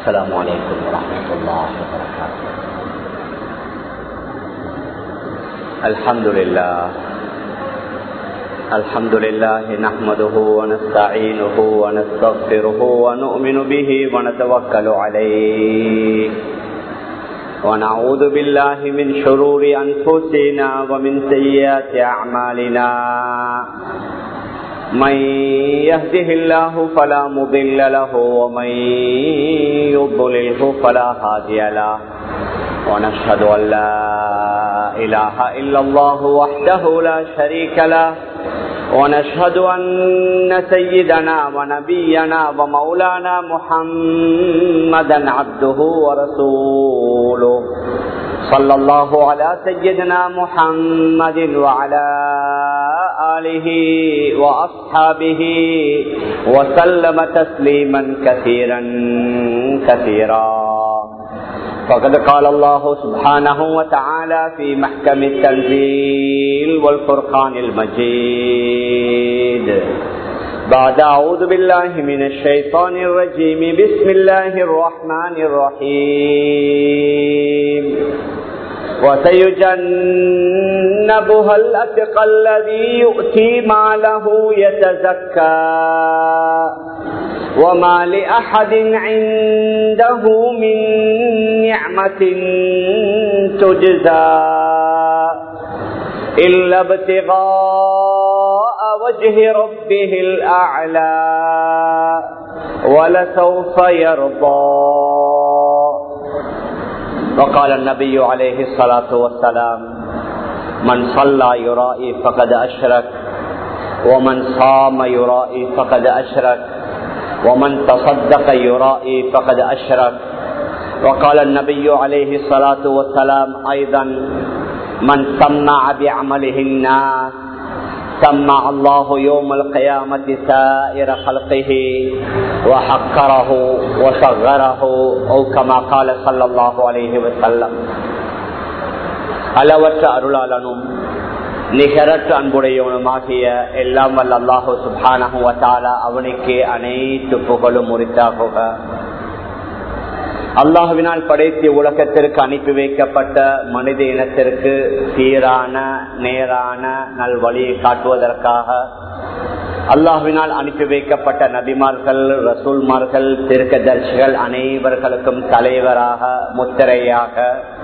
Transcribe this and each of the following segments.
السلام عليكم ورحمة الله وبركاته. الحمد لله نحمده ونستعينه ونستغفره ونؤمن به ونتوكل عليه ونعوذ بالله من شرور أنفسنا ومن سيئات أعمالنا. من يهده الله فلا مضل له ومن يضلله فلا هادي له. ونشهد أن لا إله إلا الله وحده لا شريك له. ونشهد أن سيدنا ونبينا ومولانا محمدا عبده ورسوله. صلى الله على سيدنا محمد وعلى آله وأصحابه وسلم تسليما كثيرا كثيرا. فقد قال الله سبحانه وتعالى في محكم التنزيل والفرقان المجيد بعد أعوذ بالله من الشيطان الرجيم. بسم الله الرحمن الرحيم. وسيجنبها الأتقى الذي يؤتي ماله يتزكى وما لأحد عنده من نعمة تجزى إلا ابتغاء وجه ربه الأعلى ولسوف يرضى. وقال النبي عليه الصلاة والسلام: من صلى يرائي فقد أشرك ومن صام يرائي فقد أشرك ومن تصدق يرائي فقد أشرك. وقال النبي عليه الصلاة والسلام أيضا: من سمع بعمله الناس سمع الله يوم القيامة سائر خلقه وحقره وصغره أو كما قال صلى الله عليه وسلم. அளவற்ற அருளாளனும் நிகரற்ற அன்புடையவனுமாகிய எல்லாம் வல்ல அல்லாஹு சுப்ஹானஹு வ தஆலா அவனுக்கு அனைத்து புகழும் உரித்தாகுக. அல்லாஹுவினால் படைத்த உலகத்திற்கு அனுப்பி வைக்கப்பட்ட மனித இனத்திற்கு சீரான நேரான நல்வழியை காட்டுவதற்காக அல்லாஹுவினால் அனுப்பி வைக்கப்பட்ட நபிமார்கள், ரசூல்மார்கள், தீர்க்கதரிசிகள் அனைவர்களுக்கும் தலைவராக முத்திரையாக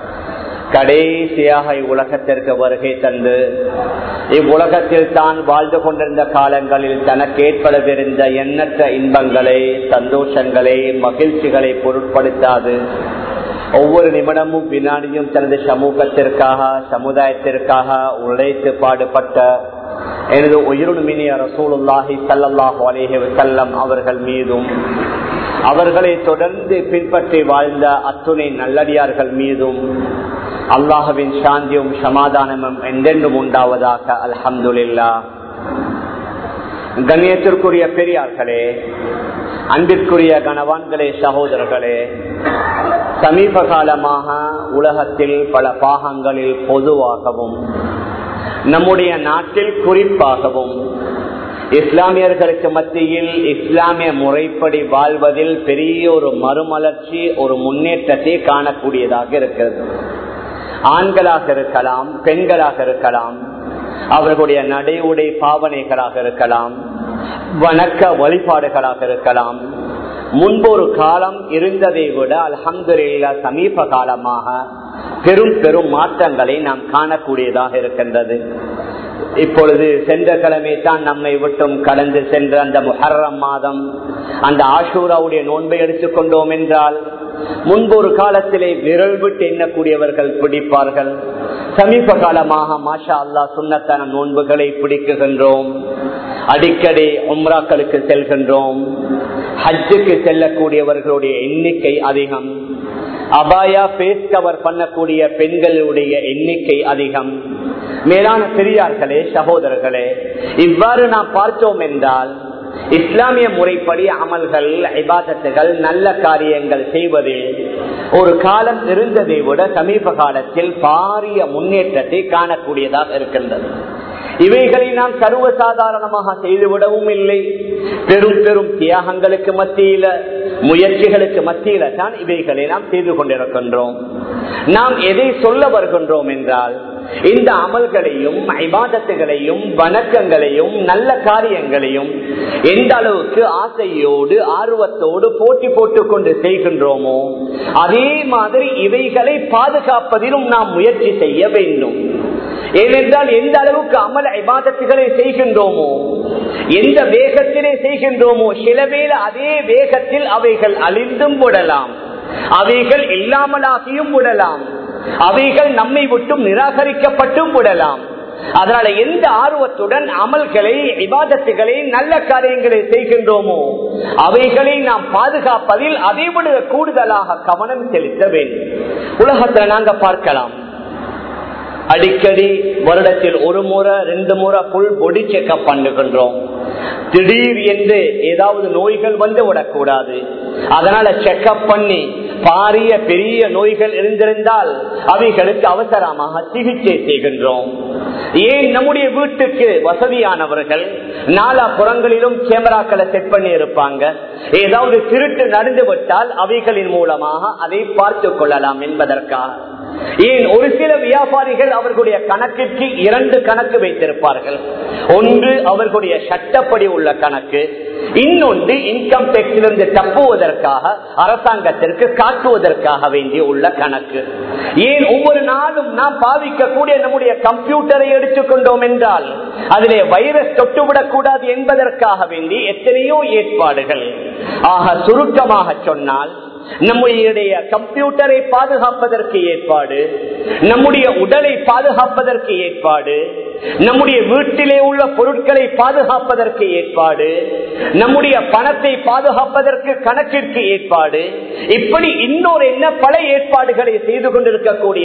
கடைசியாக இவ்வுலகத்திற்கு வருகை தந்து இவ்வுலகத்தில் தான் வாழ்ந்து கொண்டிருந்த காலங்களில் தனக்கு ஏற்படவிருந்த எண்ணற்ற இன்பங்களை, சந்தோஷங்களை, மகிழ்ச்சிகளை பொருட்படுத்தாது ஒவ்வொரு நிமிடமும் வினாடியும் தனது சமூகத்திற்காக, சமுதாயத்திற்காக உழைத்து பாடுபட்ட எனது உயிருமினிய ரசூலுல்லாஹி ஸல்லல்லாஹு அலைஹி வஸல்லம் அவர்கள் மீதும் அவர்களை தொடர்ந்து பின்பற்றி வாழ்ந்த அத்துணை நல்லடியார்கள் மீதும் அல்லாஹ்வின் சாந்தியும் சமாதானமும் என்றென்றும் உண்டாவதாக. அல்ஹம்துலில்லாஹ். கண்ணியத்திற்குரிய பெரியார்களே, அன்பிற்குரிய கணவான்களே, சகோதரர்களே, சமீப காலமாக உலகத்தில் பல பாகங்களில் பொதுவாகவும் நம்முடைய நாட்டில் குறிப்பாகவும் இஸ்லாமியர்களுக்கு மத்தியில் இஸ்லாமிய முறைப்படி வாழ்வதில் பெரிய ஒரு மறுமலர்ச்சி, ஒரு முன்னேற்றத்தை காணக்கூடியதாக இருக்கிறது. ஆண்களாக இருக்கலாம், பெண்களாக இருக்கலாம், அவர்களுடைய நடை உடை பாவனைகளாக இருக்கலாம், வணக்க வழிபாடுகளாக இருக்கலாம். முன்பு ஒரு காலம் இருந்ததை விட அல்ஹம்துலில்லாஹ் சமீப காலமாக பெரும் பெரும் மாற்றங்களை நாம் காணக்கூடியதாக இருக்கின்றது. இப்பொழுது சென்ற கிழமை தான் நம்மை விட்டும் கடந்து சென்ற அந்த முஹர்ரம் மாதம், அந்த ஆஷூராவுடைய நோன்பை எடுத்துக்கொண்டோம் என்றால் முன்பு ஒரு காலத்திலே விரல் விட்டு எண்ணக்கூடியவர்கள் பிடிப்பார்கள். சமீப காலமாக மாஷா அல்லாஹ் சுன்னத்தான நோன்புகளை பிடிக்குகின்றோம். அடிக்கடி உம்ராக்களுக்கு செல்கின்றோம். ஹஜ்ஜுக்கு செல்லக்கூடியவர்களுடைய எண்ணிக்கை அதிகம். அபாயா பேஸ் கவர் பண்ணக்கூடிய பெண்களுடைய எண்ணிக்கை அதிகம். மேலான பெரியார்களே, சகோதரர்களே, இவ்வாறு நாம் பார்த்தோம் என்றால் இஸ்லாமிய முறைப்படி அமல்கள், இபாதத்துகள், நல்ல காரியங்கள் செய்வதில் ஒரு காலம் இருந்ததை விட சமீப காலத்தில் பாரிய முன்னேற்றத்தை காணக்கூடியதாக இருக்கின்றது. இவைகளை நாம் சர்வசாதாரணமாக செய்துவிடவும் இல்லை. பெரும் பெரும் தியாகங்களுக்கு மத்தியில முயற்சிகளுக்கு மத்தியில தான் இவைகளை நாம் செய்து கொண்டிருக்கின்றோம். நாம் எதை சொல்ல வருகின்றோம் என்றால், இந்த அமல்களையும் இபாதத்துகளையும் வணக்கங்களையும் நல்ல காரியங்களையும் எந்த அளவுக்கு ஆசையோடு ஆர்வத்தோடு போட்டி போட்டுக் கொண்டு செய்கின்றோமோ அதே மாதிரி இவைகளை பாதுகாப்பதிலும் நாம் முயற்சி செய்ய வேண்டும். ஏனென்றால் எந்த அளவுக்கு அமல் இபாதத்துகளை செய்கின்றோமோ, எந்த வேகத்திலே செய்கின்றோமோ, சில வேளை அதே வேகத்தில் அவைகள் அழிந்தும் விடலாம், அவைகள் இல்லாமலாகியும் விடலாம், அவைகள் நம்மை விட்டும் நிராகரிக்கப்பட்டும் விடலாம். அதனால எந்த ஆர்வத்துடன் அமல்களை இபாதத்துகளை நல்ல காரியங்களை செய்கின்றோமோ அவைகளை நாம் பாதுகாப்பதில் அதைவிட கூடுதலாக கவனம் செலுத்த வேண்டும். உலகத்தில் நாங்க பார்க்கலாம், அடிக்கடி வருடத்தில் ஒரு முறை 2 முறை புல் பொடி செக்அப் பண்ணுகின்றோம். திடீர் என்று ஏதாவது நோய்கள் வந்து விடக்கூடாது, அதனால செக்அப் பண்ணி பாரிய பெரிய நோய்கள் இருந்திருந்தால் அவைகளுக்கு அவசரமாக சிகிச்சை செய்கின்றோம். ஏன் நம்முடைய வீட்டுக்கு வசதியானவர்கள் நாலா புறங்களிலும் கேமராக்களை செட் பண்ணி இருப்பாங்க, ஏதாவது திருட்டு நடந்து விட்டால் அவைகளின் மூலமாக அதை பார்த்துக் கொள்ளலாம் என்பதற்காக. ஏன் ஒரு சில வியாபாரிகள் அவர்களுடைய கணக்கிற்கு 2 கணக்கு வைத்திருப்பார்கள். ஒன்று அவர்களுடைய சட்டப்படி உள்ள கணக்கு, இன்னொன்று இன்கம் டேக்ஸிலிருந்து தப்புவதற்காக அரசாங்கத்திற்கு காட்டுவதற்காக வேண்டிய உள்ள கணக்கு. ஏன் ஒவ்வொரு நாளும் நாம் பாவிக்கக்கூடிய நம்முடைய கம்ப்யூட்டரை எடுத்துக்கொண்டோம் என்றால் அதிலே வைரஸ் தொட்டுவிடக் கூடாது என்பதற்காக வேண்டி எத்தனையோ ஏற்பாடுகள். ஆக சுருக்கமாக சொன்னால், நம்முடைய கம்ப்யூட்டரை பாதுகாப்பதற்கு ஏற்பாடு, நம்முடைய உடலை பாதுகாப்பதற்கு ஏற்பாடு, நம்முடைய வீட்டிலே உள்ள பொருட்களை பாதுகாப்பதற்கு ஏற்பாடு, நம்முடைய பணத்தை பாதுகாப்பதற்கு கணக்கிற்கு ஏற்பாடு, இப்படி இன்னொரு என்ன பல ஏற்பாடுகளை செய்து கொண்டிருக்கக்கூடிய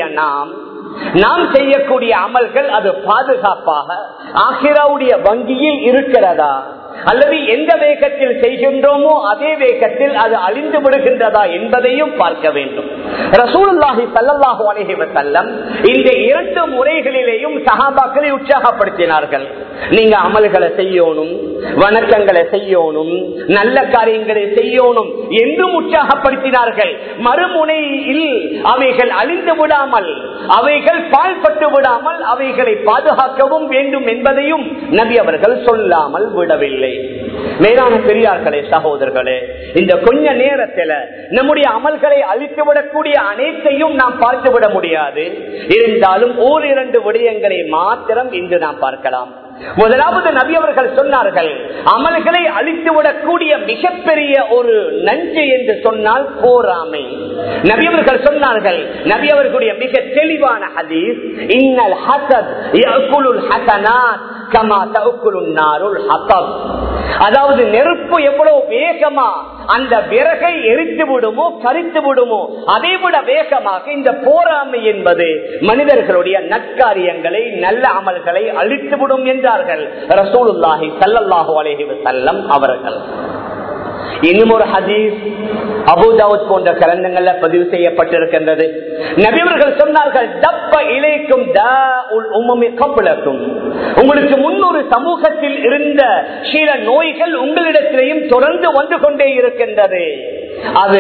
நாம் செய்யக்கூடிய அமல்கள் அது பாதுகாப்பாக ஆகிராவுடைய வங்கியில் இருக்கிறதா, அல்லது எந்த வேகத்தில் செய்கின்றோமோ அதே வேகத்தில் அது அழிந்து விடுகின்றதா என்பதையும் பார்க்க வேண்டும். ரசூலுல்லாஹி ஸல்லல்லாஹு அலைஹி வஸல்லம் இந்த 2 முறைகளிலேயும் சஹாபாக்களை உற்சாகப்படுத்தினார்கள். நீங்க அமல்களை செய்யணும், வணக்கங்களை செய்யணும், நல்ல காரியங்களை செய்யணும் என்றும் உற்சாகப்படுத்தினார்கள். மறுமுனையில் அவைகள் அழிந்து விடாமல், அவைகள் பாழ்பட்டு விடாமல் அவைகளை பாதுகாக்கவும் வேண்டும் என்பதையும் நபி அவர்கள் சொல்லாமல் விடவில்லை. மேலான பெரியார்களே, சகோதரர்களே, இந்த கொஞ்ச நேரத்தில் நம்முடைய அமல்களை அழித்துவிடக்கூடிய அனைத்தையும் நாம் பார்த்துவிட முடியாது. இருந்தாலும் 1-2 விடயங்களை மாத்திரம் இன்று நாம் பார்க்கலாம். முதலாவது, நபி அவர்கள் சொன்னார்கள், அமல்களை அழித்துவிடக்கூடிய மிகப்பெரிய ஒரு நஞ்சு என்று சொன்னால் போராமை. நபி அவர்கள் சொன்னார்கள், நபி அவர்களுடைய மிக தெளிவான ஹதீஸ், இன்னல் ஹஸத் யஅகுலுல் ஹஸனாத் கமா தஅகுலுன் நாருல் ஹதப். அதாவது நெருப்பு எவ்வளவு வேகமா அந்த விறகை எரித்து விடுமோ, கரித்து விடுமோ, அதை விட வேகமாக இந்த போராமை என்பது மனிதர்களுடைய நற்காரியங்களை நல்ல அமல்களை அழித்துவிடும் என்றார்கள் ரசூலுல்லாஹி ஸல்லல்லாஹு அலைஹி வஸல்லம் அவர்கள். இன்னும் ஒரு ஹதீஸ் அபூ தாவூத் போன்ற கிரந்தங்கள்ல பதிவு செய்யப்பட்டிருக்கின்றது. நபி அவர்கள் சொன்னார்கள், தப்ப இலைக்கும் தாஉல் உம்மி கப்லக்கும். உங்களுக்கு முன்னொரு சமூகத்தில் இருந்த சில நோய்கள் உங்களிடத்திலேயும் தொடர்ந்து வந்து கொண்டே இருக்கின்றது. அது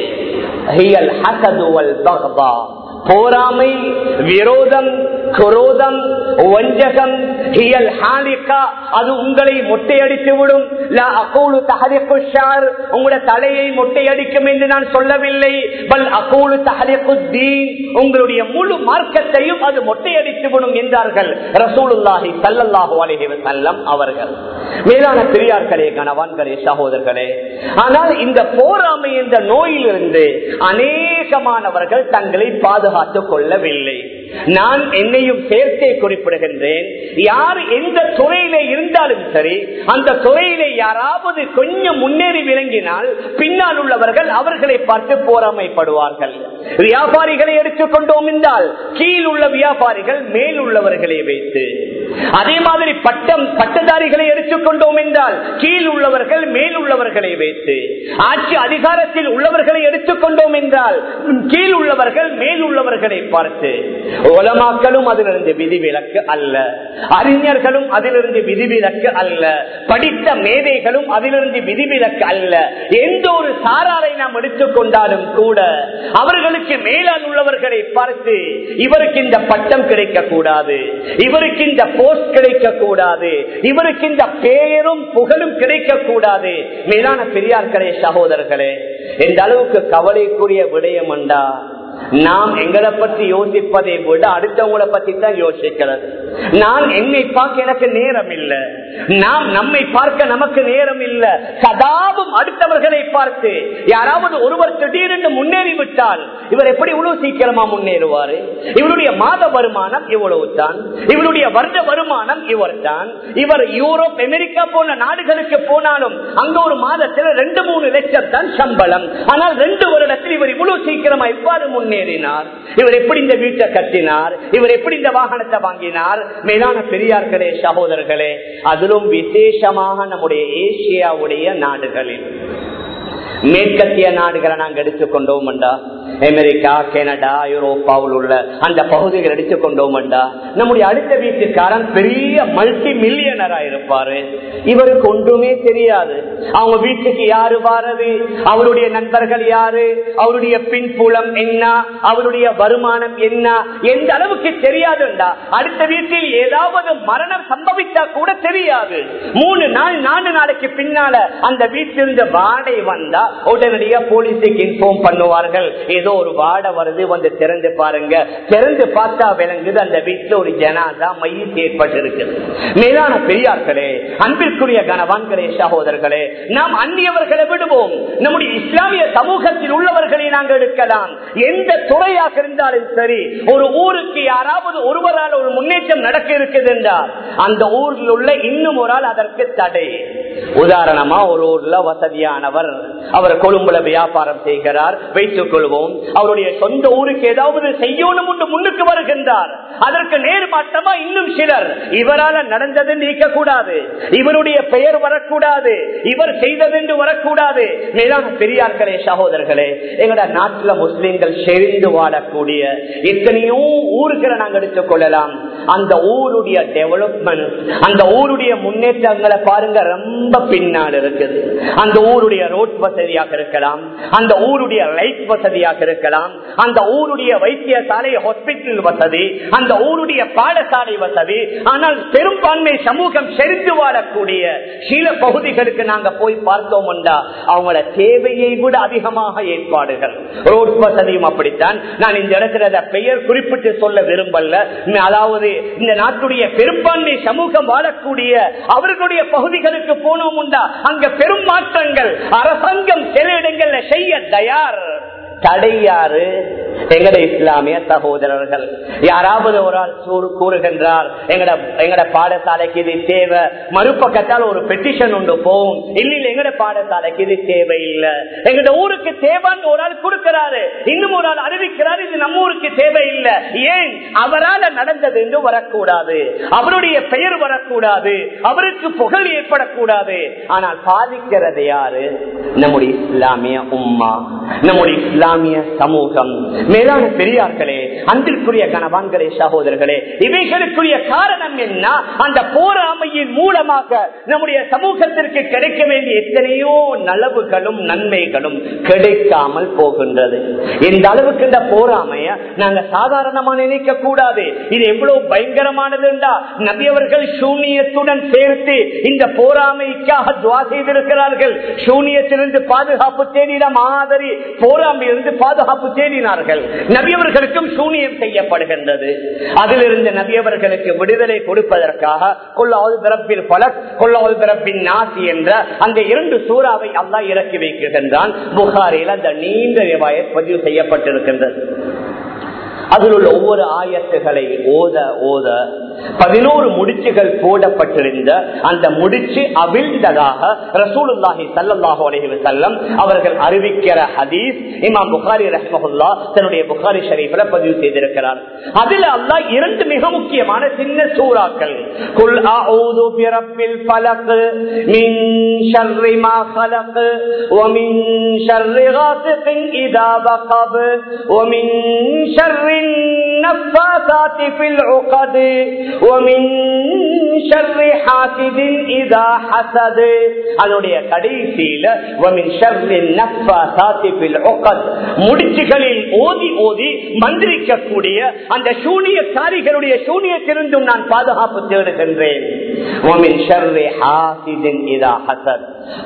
ஹியல் ஹஸது வல் பக்தா, போராமை, விரோதம், குரோதம், வஞ்சகம், ஹியல் ஹாலிகா, அது உங்களை மொட்டையடித்து விடும். லா அகூலு தஹரிகு ஷார், உங்களுடைய தலையை மொட்டையடிக்கும் என்று நான் சொல்லவில்லை. பல் அகூலு தஹரிகு தீன், உங்களுடைய முழு மார்க்கத்தையும் அது மொட்டையடித்து விடும் என்றார்கள் ரசூலுல்லாஹி ஸல்லல்லாஹு அலைஹி வஸல்லம் அவர்கள். மேலான பெரியார்களே, கணவான்களே, சகோதரர்களே, ஆனால் இந்த போராமை என்ற நோயிலிருந்து அநேகமானவர்கள் தங்களை பாதுகாத்துக் கொள்ளவில்லை. நான் என்னையும் சேர்த்தே குறிப்பிடுகின்றேன். யார் எந்த துறையிலே இருந்தாலும் சரி, அந்த துறையிலே யாராவது கொஞ்சம் முன்னேறி விளங்கினால் பின்னால் உள்ளவர்கள் அவர்களை பார்த்து போராமைப்படுவார்கள். வியாபாரிகளை எடுத்துக்கொண்டோம் என்றால் கீழ் உள்ள வியாபாரிகள் மேல் உள்ளவர்களை வைத்து, அதே மாதிரி பட்டதாரிகளை எடுத்துக்கொண்டோம் என்றால் கீழ் உள்ளவர்கள் மேல் உள்ளவர்களை வைத்து, ஆட்சி அதிகாரத்தில் உள்ளவர்களை எடுத்துக்கொண்டோம் பார்த்தோம் என்றால் கீழ் உள்ளவர்கள் மேல் உள்ளவர்களை பார்த்து, உலமாக்களும் அதிலிருந்து விதிவிலக்கு அல்ல, அறிஞர்களும் அதிலிருந்து விதிவிலக்கு அல்ல, படித்த மேதைகளும் அதிலிருந்து விதிவிலக்கு அல்ல. எந்த ஒரு சாராரை நாம் எடுத்துக்கொண்டாலும் கூட அவர்களுக்கு மேலால் உள்ளவர்களை பார்த்து இவருக்கு இந்த பட்டம் கிடைக்க கூடாது, இவருக்கு இந்த போஸ்ட் கிடைக்க கூடாது, இவருக்கு இந்த பெயரும் புகழும் கிடைக்க கூடாது. மேலான பெரியார்களே, சகோதரர்களே, எந்த அளவுக்கு கவலைக்குரிய விடயம் என்றா, நாம் எங்களை பற்றி யோசிப்பதை விட அடுத்தவங்களை பற்றி தான் யோசிக்கிறது. நான் என்னை பார்க்க எனக்கு நேரம் இல்லை, நாம் நம்மை பார்க்க நமக்கு நேரம் இல்லை. சதாவும் அடுத்தவர்களை பார்த்து யாராவது ஒருவர் திடீரென்று முன்னேறிவிட்டால் இவர் எப்படி இவ்வளவு சீக்கிரமா முன்னேறுவாரு, இவருடைய மாத வருமானம் இவ்வளவு தான், இவருடைய வருட வருமானம் இவர் தான், இவர் யூரோப் அமெரிக்கா போன நாடுகளுக்கு போனாலும் அங்க ஒரு மாதத்தில் 2-3 லட்சம் தான் சம்பளம். ஆனால் 2 வருடத்தில் இவர் இவ்வளவு சீக்கிரமா இவ்வாறு முன்னேறினார், இவர் எப்படி இந்த வீட்டை கட்டினார், இவர் எப்படி இந்த வாகனத்தை வாங்கினார். மேலான பெரியார்களே, சகோதரர்களே, அதிலும் விசேஷமாக நம்முடைய ஏசியாவுடைய நாடுகளில் மேற்கத்திய நாடுகளை நாங்கள் எடுத்துக்கொண்டோம் என்றா, அமெரிக்கா, கனடா, ஐரோப்பாவில் உள்ள அந்த பகுதிகள் எடுத்துக்கொண்டோம் என்றா, நம்முடைய அடுத்த வீட்டுக்காரன் பெரிய மல்டி மில்லியனரா இருப்பாரு. இவருக்கு ஒன்றுமே தெரியாது. அவங்க வீட்டுக்கு யாரு வாரது, அவருடைய நண்பர்கள் யாரு, அவருடைய பின்புலம் என்ன, அவருடைய வருமானம் என்ன, எந்த அளவுக்கு தெரியாதுண்டா. அடுத்த வீட்டில் ஏதாவது மரணம் சம்பவித்தா கூட தெரியாது. 3 நாள் 4 நாளைக்கு பின்னால அந்த வீட்டிலிருந்து வாடகை வந்தா உடனடியா போலீஸுக்கு இன்ஃபார்ம் பண்ணுவார்கள், ஏதோ ஒரு வாடை வருது, வந்து திறந்து பாருங்க. திறந்து பார்த்தா விளங்குது அந்த வீட்டுல ஒரு ஜனாதா மையம் ஏற்பட்டிருக்குது. மேலான பெரியார்களே, அன்பிற்குரிய கணவான்களே, சகோதரர்களே, நாம் அந்நியவர்களை விடுவோம், நம்முடைய இஸ்லாமிய சமூகத்தில் உள்ளவர்களை நாங்கள் எடுக்கலாம். எந்த துறையாக இருந்தாலும் சரி, ஒரு ஊருக்கு யாராவது ஒருவரால் ஒரு முன்னேற்றம் நடக்க இருக்குது என்றால் அந்த ஊரில் உள்ள இன்னும் ஒரு ஆள் அதற்கு தடை. உதாரணமா, ஒரு ஊர்ல வசதியானவர், அவர் கொழும்புல வியாபாரம் செய்கிறார் வைத்துக் கொள்வோம். அவருடைய சொந்த ஊருக்கு ஏதாவது செய்யணும் என்று முன்னுக்கு வருகின்றார். அதற்கு நேர்மாற்றமா இன்னும் சிலர் இவரால் நடந்தது நீக்க கூடாது, இவருடைய பெயர் வரக்கூடாது, இவர் செய்தது என்று வரக்கூடாது. மேலான பெரியார்களே, சகோதரர்களே, எங்கட நாட்டில் முஸ்லிம்கள் செறிந்து வாழக்கூடிய எத்தனையோ ஊர்களை நாங்கள் எடுத்துக் கொள்ளலாம். அந்த ஊருடைய டெவலப்மெண்ட், அந்த ஊருடைய முன்னேற்றங்களை பாருங்க, ரொம்ப பின்னால் இருக்குது. அந்த ஊருடைய ரோட் வசதியாக இருக்கலாம், அந்த ஊருடைய லைட் வசதியாக இருக்கலாம், அந்த ஊருடைய வைத்தியசாலை ஹாஸ்பிட்டல் வசதி, அந்த ஊருடைய பாடசாலை வசதி. ஆனால் பெரும்பான்மை சமூகம் செறிந்து வாழக்கூடிய சில பகுதிகளுக்கு நாங்க போய் பார்த்தோம் என்றா அவங்களோட தேவையை விட அதிகமாக ஏற்பாடுகள், ரோட் வசதியும் அப்படித்தான். நான் இந்த இடத்துல பெயர் குறிப்பிட்டு சொல்ல விரும்பல. அதாவது இந்த நாட்டுடைய பெரும்பான்மை சமூகம் வாழக்கூடிய அவர்களுடைய பகுதிகளுக்கு போனோம் உண்டா அங்க பெரும் மாற்றங்கள் அரசாங்கம் சில இடங்கள்ல செய்ய தயார். தடையாறு எங்கட இஸ்லாமிய சகோதரர்கள். யாராவது ஒரு ஆள் கூறுகின்றார், எங்கட பாடசாலைக்கு இது தேவை, மறுபக்கத்தால் ஒரு பெட்டிஷன் ஒன்று போகும், இல்ல எங்கட பாடசாலைக்கு இது தேவை இல்ல, எங்கட ஊருக்கு தேவைன்னு ஒரு ஆள் கொடுக்கிறாரு, இன்னும் ஒரு ஆள் அறிவிக்கிறார் இது நம்ம ஊருக்கு தேவை இல்லை. ஏன்? அவரால் நடந்தது என்று வரக்கூடாது, அவருடைய பெயர் வரக்கூடாது, அவருக்கு புகழ் ஏற்படக்கூடாது. ஆனால் பாதிக்கிறது யாரு? நம்முடைய இஸ்லாமிய உம்மா, நம்முடைய இஸ்லாமிய சமூகம். மேலான பெரியார்களே, அன்பிற்குரிய கணவான்களே, சகோதரர்களே, இவைகளுக்குரிய காரணம் என்ன? அந்த போராமையின் மூலமாக நம்முடைய சமூகத்திற்கு கிடைக்க வேண்டிய எத்தனையோ நலவுகளும் நன்மைகளும் கிடைக்காமல் போகின்றது. இந்த அளவுக்கு இந்த போராமைய நாங்க சாதாரணமா நினைக்க கூடாது. இது எவ்வளவு பயங்கரமானது என்றா, நபி அவர்கள் சூனியத்துடன் சேர்த்து இந்த போராமைக்காக துவா செய்திருக்கிறார்கள். சூனியத்திலிருந்து பாதுகாப்பு தேடின மாதிரி போராமையிலிருந்து பாதுகாப்பு தேடினார்கள். நபியவர்களுக்கும் சூனியம் செய்யப்படுகின்றது. அதிலிருந்து நபியவர்களுக்கு விடுதலை கொடுப்பதற்காக கொல்லாவது பிறப்பில் பலக் கொல்லாவது பிறப்பின் நாசி என்ற அந்த 2 சூறாவை அல்லாஹ் இறக்கி வைக்கின்றான். புகாரில் அந்த நீண்ட ரிவாயத் பதிவு செய்யப்பட்டிருக்கின்றது. அதில் உள்ள ஒவ்வொரு ஆயத்துகளை ஓத ஓத 11 முடிச்சுகள் போடப்பட்டிருந்த அந்த முடிச்சு அவிழ்ந்ததாக ரசூலுல்லாஹி ஸல்லல்லாஹு அலைஹி வஸல்லம் அவர்கள் அறிவிக்கிற ஹதீஸ் இமாம் புகாரி ரஹ்மஹுல்லாஹ் தன்னுடைய புகாரி ஷரீஃப்ல பதிவு செய்திருக்கிறார். அதுல அல்லாஹ் 2 மிக முக்கியமான சின்ன சூறாக்கள், குல் அஊது பிரப்பில் ஃபலக் மின் ஷர்ரி மா خلق ومن شر غاسق إذا وقب ومن شر النفاثات في العقد ومن شر حاسد إذا حسد. அதனுடைய கடைசியில ومن شر النفاثات في العقد முடிச்சுகளில் ஓதி ஓதி மந்திரிக்கக்கூடிய அந்த சூனியக்காரிகளுடைய சூனியத்திலிருந்தும் நான் பாதுகாப்பு தேடுகின்றேன். ومن شر حاسد إذا حسد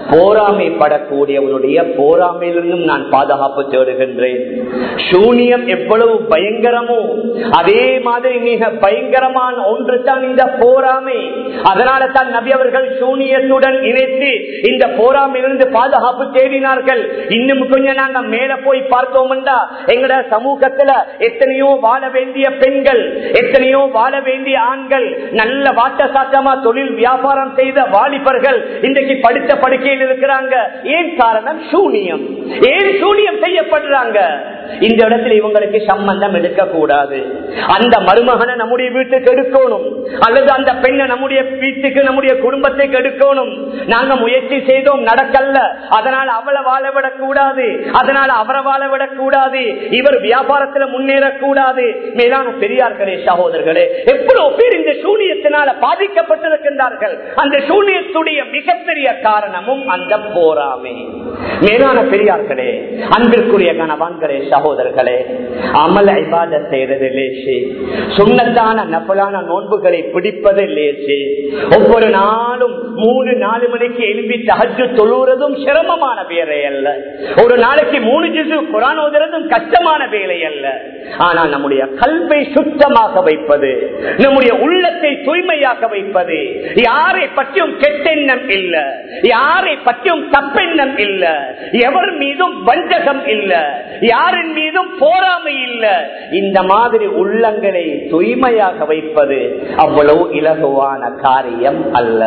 போராமைப்படக்கூடியவனுடைய போராமையிலிருந்தும் நான் பாதுகாப்பு தேடுகின்றேன். சூனியம் எவ்வளவு பயங்கரமோ அதே மாதிரி மிக பயங்கரமான ஒன்று தான் இந்த போராமை. அதனால தான் நபி அவர்கள் சூனியத்துடன் இணைத்து இந்த போராமையிலிருந்து பாதுகாப்பு தேடினார்கள். இன்னும் கொஞ்சம் நாங்க மேல போய் பார்த்தோம்டா எங்கட சமூகத்துல எத்தனையோ வாழ வேண்டிய பெண்கள், எத்தனையோ வாழ வேண்டிய ஆண்கள், நல்ல வாட்ட சாட்டமா தொழில் வியாபாரம் செய்த வாலிபர்கள் இன்றைக்கு படித்த படுக்கையில் இருக்கிறாங்க. ஏன் காரணம்? சூனியம். ஏன் சூனியம் செய்யப்படுறாங்க? இந்த இடத்துல இவங்களுக்கு சம்பந்தம் எடுக்க கூடாது. அந்த மருமகனை நம்முடைய வீட்டுக்கு எடுக்கணும், அல்லது அந்த பெண்ணை நம்முடைய வீட்டுக்கு நம்முடைய குடும்பத்துக்கு எடுக்கணும். நாங்க முயற்சி செய்தோம், நடக்கல்ல, அதனால அவளை வாழவிடக் கூடாது, அதனால அவரை வாழவிடக் கூடாது, இவர் வியாபாரத்தில் முன்னேறக்கூடாது. மேலான பெரியார்களே, சகோதரர்களே, எவ்வளவு பேர் இந்த சூனியத்தினால பாதிக்கப்பட்டிருக்கின்றார்கள். அந்த சூனியத்துடைய மிகப்பெரிய காரணமும் அந்த போராமை. மேலான பெரியார்களே, அன்பிற்குரிய கணவான்களே, சகோதரர்களே, அமல் இபாதத் செய்யறது லேசி, சுன்னத்தான நஃபிலான நோன்புகளை பிடிப்பது லேசி. ஒவ்வொரு நாளும் 3-4 மணிக்கு எழுப்பி தஹஜ்ஜுத் தொழுறதும் சிரமமான வேலை அல்ல. ஒரு நாளைக்கு 3 ஜுஸு குர்ஆன் ஓதுறதும் கஷ்டமான வேலை அல்ல. ஆனால் நம்முடைய கல்வை சுத்தமாக வைப்பது, நம்முடைய உள்ளத்தை தூய்மையாக வைப்பது, யாரை பற்றியும் கெட்டெண்ணம் இல்ல, யாரை பற்றியும் தப்பெண்ணம் இல்ல, எவர் மீதும் வஞ்சகம் இல்ல, யாரின் மீதும் போராமை இல்ல, இந்த மாதிரி உள்ளங்களை தூய்மையாக வைப்பது அவ்வளவு இலகுவான காரியம் அல்ல.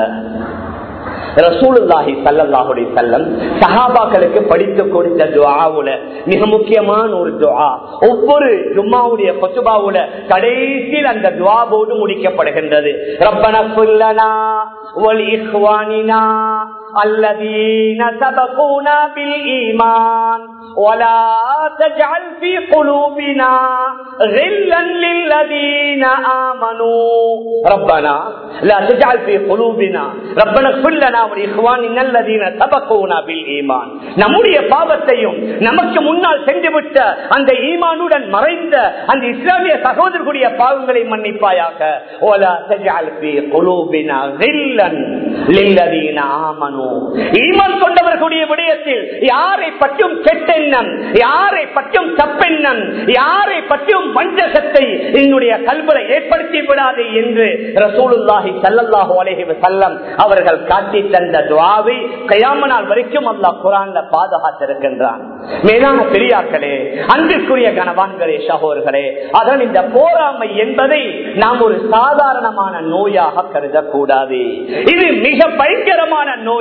ரசூலுல்லாஹி ஸல்லல்லாஹு அலைஹி வஸல்லம் சஹாபாக்களுக்கு படித்து கொடுத்த துஆவுல மிக முக்கியமான ஒரு துஆ, ஒவ்வொரு ஜும்மாவுடைய குத்பாவுல கடைசியில் அந்த துஆவோடு முடிக்கப்படுகின்றது. ரப்பனா ஃபிர் லனா வல் இக்வானினா الذين سبقونا بالإيمان ولا تجعل في قلوبنا غلا للذين آمنوا ربنا لا تجعل في قلوبنا ربنا اغفر لنا ولإخواننا الذين سبقونا بالإيمان. நம்முடைய பாவத்தையும் நமக்கு முன்னால் சென்றுவிட்ட அந்த ஈமானுடன் மறைந்த அந்த இஸ்லாமிய சகோதரர்களுடைய பாவங்களை மன்னிப்பாயாக. ولا تجعل في قلوبنا غلا للذين آمنوا. ஈமான் கொண்டவர்களுடைய விடயத்தில் யாரை பற்றியும் கெட்டெண்ணம், யாரை பற்றியும் தப்பெண்ணம், யாரை பற்றியும் வஞ்சகத்தை என்னுடைய கல்வியை ஏற்படுத்தி விடாது என்று ரசூலுல்லாஹி ஸல்லல்லாஹு அலைஹி வஸல்லம் அவர்கள் காட்டி தந்த துஆவை கியாமத் நாள் வரைக்கும் அல்லாஹ் குர்ஆன்ல பாதுகாத்திருக்கின்றான். மேலான பெரியார்களே, அன்பிற்குரிய கணவான்களே, சகோதரர்களே, அதன் இந்த போராமை என்பதை நாம் ஒரு சாதாரணமான நோயாக கருதக்கூடாது. இது மிக பயங்கரமான நோய்.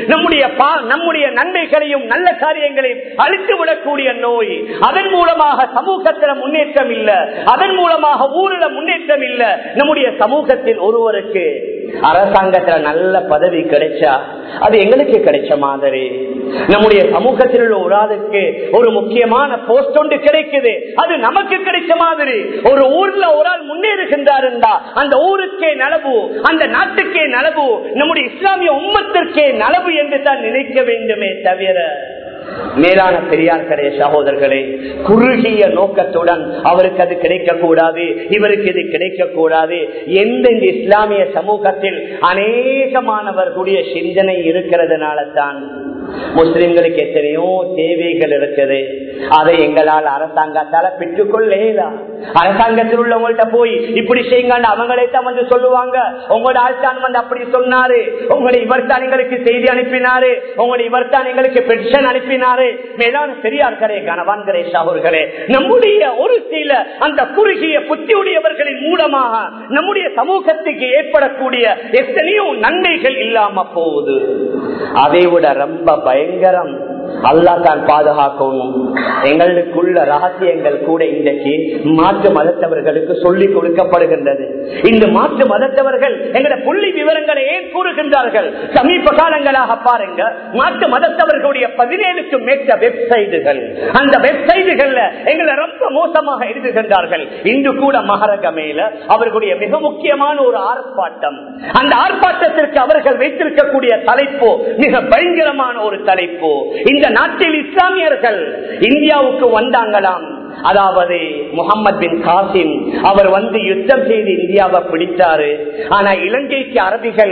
நம்முடைய நன்மைகளையும் நல்ல காரியங்களையும் அழித்து விடக்கூடிய நோய். அதன் மூலமாக சமூகத்தில் முன்னேற்றம் இல்ல, அதன் மூலமாக ஊரில் முன்னேற்றம் இல்ல. நம்முடைய சமூகத்தில் ஒருவருக்கு அரசாங்கத்தில் நல்ல பதவி கிடைச்சா அது எங்களுக்கு கிடைச்ச மாதிரி, நம்முடைய சமூகத்தில் உள்ள ஒரு ஆளுக்கு ஒரு முக்கியமான போஸ்ட் ஒன்று கிடைக்குது, அது நமக்கு கிடைச்ச மாதிரி. ஒரு ஊர்ல ஒரு ஆள் முன்னேறுகின்றார் என்றால் அந்த ஊருக்கே நலவு, அந்த நாட்டுக்கே நலவு, நம்முடைய இஸ்லாமிய உம்மத்திற்கே நலவு என்று தான் நினைக்க வேண்டுமே தவிர, மேலான பெரியார்களே, சகோதரர்களே, குறுகிய நோக்கத்துடன் அவருக்கு அது கிடைக்க கூடாது, இவருக்கு இது கிடைக்க கூடாது எந்த இஸ்லாமிய சமூகத்தில் அநேகமானவர்களுடைய சிந்தனை இருக்கிறதுனால தான் முஸ்லிம்களுக்கு எத்தனையோ தேவைகள் இருக்குது. அதை எங்களால் அரசாங்கத்தால பெற்றுக்கொள்ளலாம். அரசாங்கத்தில் உள்ளவங்கள்ட்ட போய் இப்படி செய்யுங்க அவங்களே தான் வந்து சொல்லுவாங்க, உங்களோட ஆள்தான் வந்து அப்படி சொன்னாரு, உங்களுடைய இவர் தான் எங்களுக்கு செய்தி அனுப்பினாரு, உங்களுடைய இவர் தான் எங்களுக்கு பெட்டிஷன் அனுப்பினாரு. மேலான பெரியார்களே, கணவான்களே, சகோதரர்களே, நம்முடைய ஒரு சில அந்த குறுகிய புத்தியுடையவர்களின் மூலமாக நம்முடைய சமூகத்துக்கு ஏற்படக்கூடிய எத்தனையோ நன்மைகள் இல்லாம போகுது. அதை விட ரொம்ப பயங்கரம் அல்லாஹ் தான் பாதுகாக்கணும். எங்களுக்குள்ள ரகசியங்கள் கூட இன்றைக்கு மாற்று மதத்தவர்களுக்கு சொல்லிக் கொடுக்கப்படுகின்றது. இந்த மாற்று மதத்தவர்கள் எங்களுடைய புள்ளி விவரங்களை ஏன் கூறுகின்றார்கள்? சமீப காலங்களாக பாருங்க, மாற்று மதத்தவர்களுடைய 17க்கும் மேற்பட்ட வெப்சைட்டுகள், அந்த வெப்சைட்டுகள்ல எங்களை ரொம்ப மோசமாக எழுதுகின்றார்கள். இன்று கூட மஹரகமேல அவர்களுடைய மிக முக்கியமான ஒரு ஆர்ப்பாட்டம். அந்த ஆர்ப்பாட்டத்திற்கு அவர்கள் வைத்திருக்கக்கூடிய தலைப்பு மிக பயங்கரமான ஒரு தலைப்பு. இந்த நாட்டில் இஸ்லாமியர்கள் இந்தியாவுக்கு வந்தாங்களாம். அதாவது முகமது பின் காசிம் அவர் வந்து யுத்தம் செய்து இந்தியாவை பிடித்தாரு. ஆனா இலங்கைக்கு அரபிகள்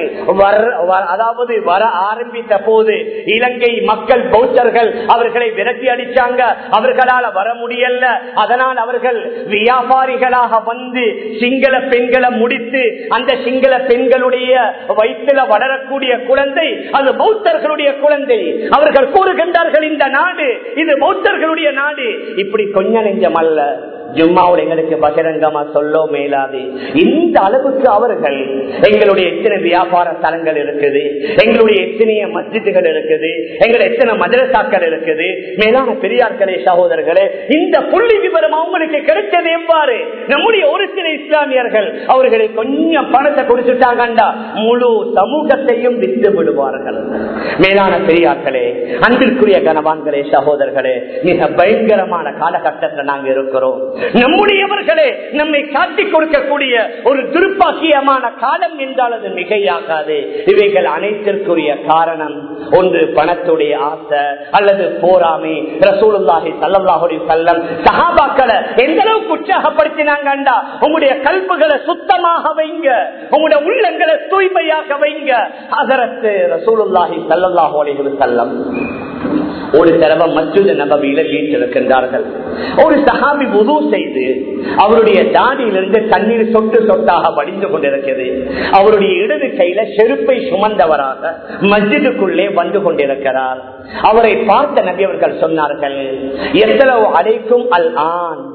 வர ஆரம்பித்த போது இலங்கை மக்கள் பௌத்தர்கள் அவர்களை விரட்டி அடிச்சாங்க. அவர்களால் வர முடியல. அதனால் அவர்கள் வியாபாரிகளாக வந்து சிங்கள பெண்களை முடித்து அந்த சிங்கள பெண்களுடைய வயிற்றில வளரக்கூடிய குழந்தை அது பௌத்தர்களுடைய குழந்தை. அவர்கள் கூறுகின்றார்கள் இந்த நாடு இது பௌத்தர்களுடைய நாடு. இப்படி கொஞ்சம் நெஞ்சமல்ல, ஜும்மாவோட எங்களுக்கு பகிரங்கமா சொல்ல மேலாது. இந்த அளவுக்கு அவர்கள் எங்களுடைய எத்தனை வியாபார தலங்கள் இருக்குது, எங்களுடைய எத்தனைய மஸ்ஜிதுகள் இருக்குது, எங்களுடைய எத்தனை மதரசாக்கள் இருக்குது. மேலான பெரியார்களே சகோதரர்களே, இந்த புள்ளி விவரம் அவங்களுக்கு கிடைச்சது எவ்வாறு? நம்முடைய ஒரு சில இஸ்லாமியர்கள் அவர்களை கொஞ்சம் பணத்தை கொடுத்துட்டாங்கண்டா முழு சமூகத்தையும் விட்டு விடுவார்கள். மேலான பெரியார்களே, அன்பிற்குரிய கனவான்களே சகோதரர்களே, மிக பயங்கரமான காலகட்டத்தில் நாங்கள் இருக்கிறோம். நம்முடையவர்களே நம்மை காட்டிக் கொடுக்கக்கூடிய ஒரு துர்ப்பாக்கியமான காலம் என்றால் அது மிகையாகாது. இவைகள் அனைத்திற்குரிய காரணம் ஒன்று பணத்துடைய ஆசை அல்லது போராமை. ரசூலுல்லாஹி ஸல்லல்லாஹு அலைஹி வஸல்லம் சஹாபாக்களை எந்த அளவுக்கு உற்சாகப்படுத்தினாங்கண்டா, உங்களுடைய கல்புகளை சுத்தமாக வைங்க, உங்களுடைய உள்ளங்களை தூய்மையாக வைங்க. ஹஸரத் ரசூலுல்லாஹி ஸல்லல்லாஹு அலைஹி வஸல்லம் ஒரு தடவை மஸ்ஜித் நபவியில வீட்டிருக்கின்றார்கள். ஒரு சஹாபி வுது செய்து அவருடைய தாடியிலிருந்து தண்ணீர் சொட்டு சொட்டாக வடிந்து கொண்டிருக்கிறது. அவருடைய இடது கையில செருப்பை சுமந்தவராக மஸ்ஜிதுக்குள்ளே வந்து கொண்டிருக்கிறார். அவரை பார்த்த நபி அவர்கள் சொன்னார்கள், எத்தளவு அழைக்கும் அல் ஆன்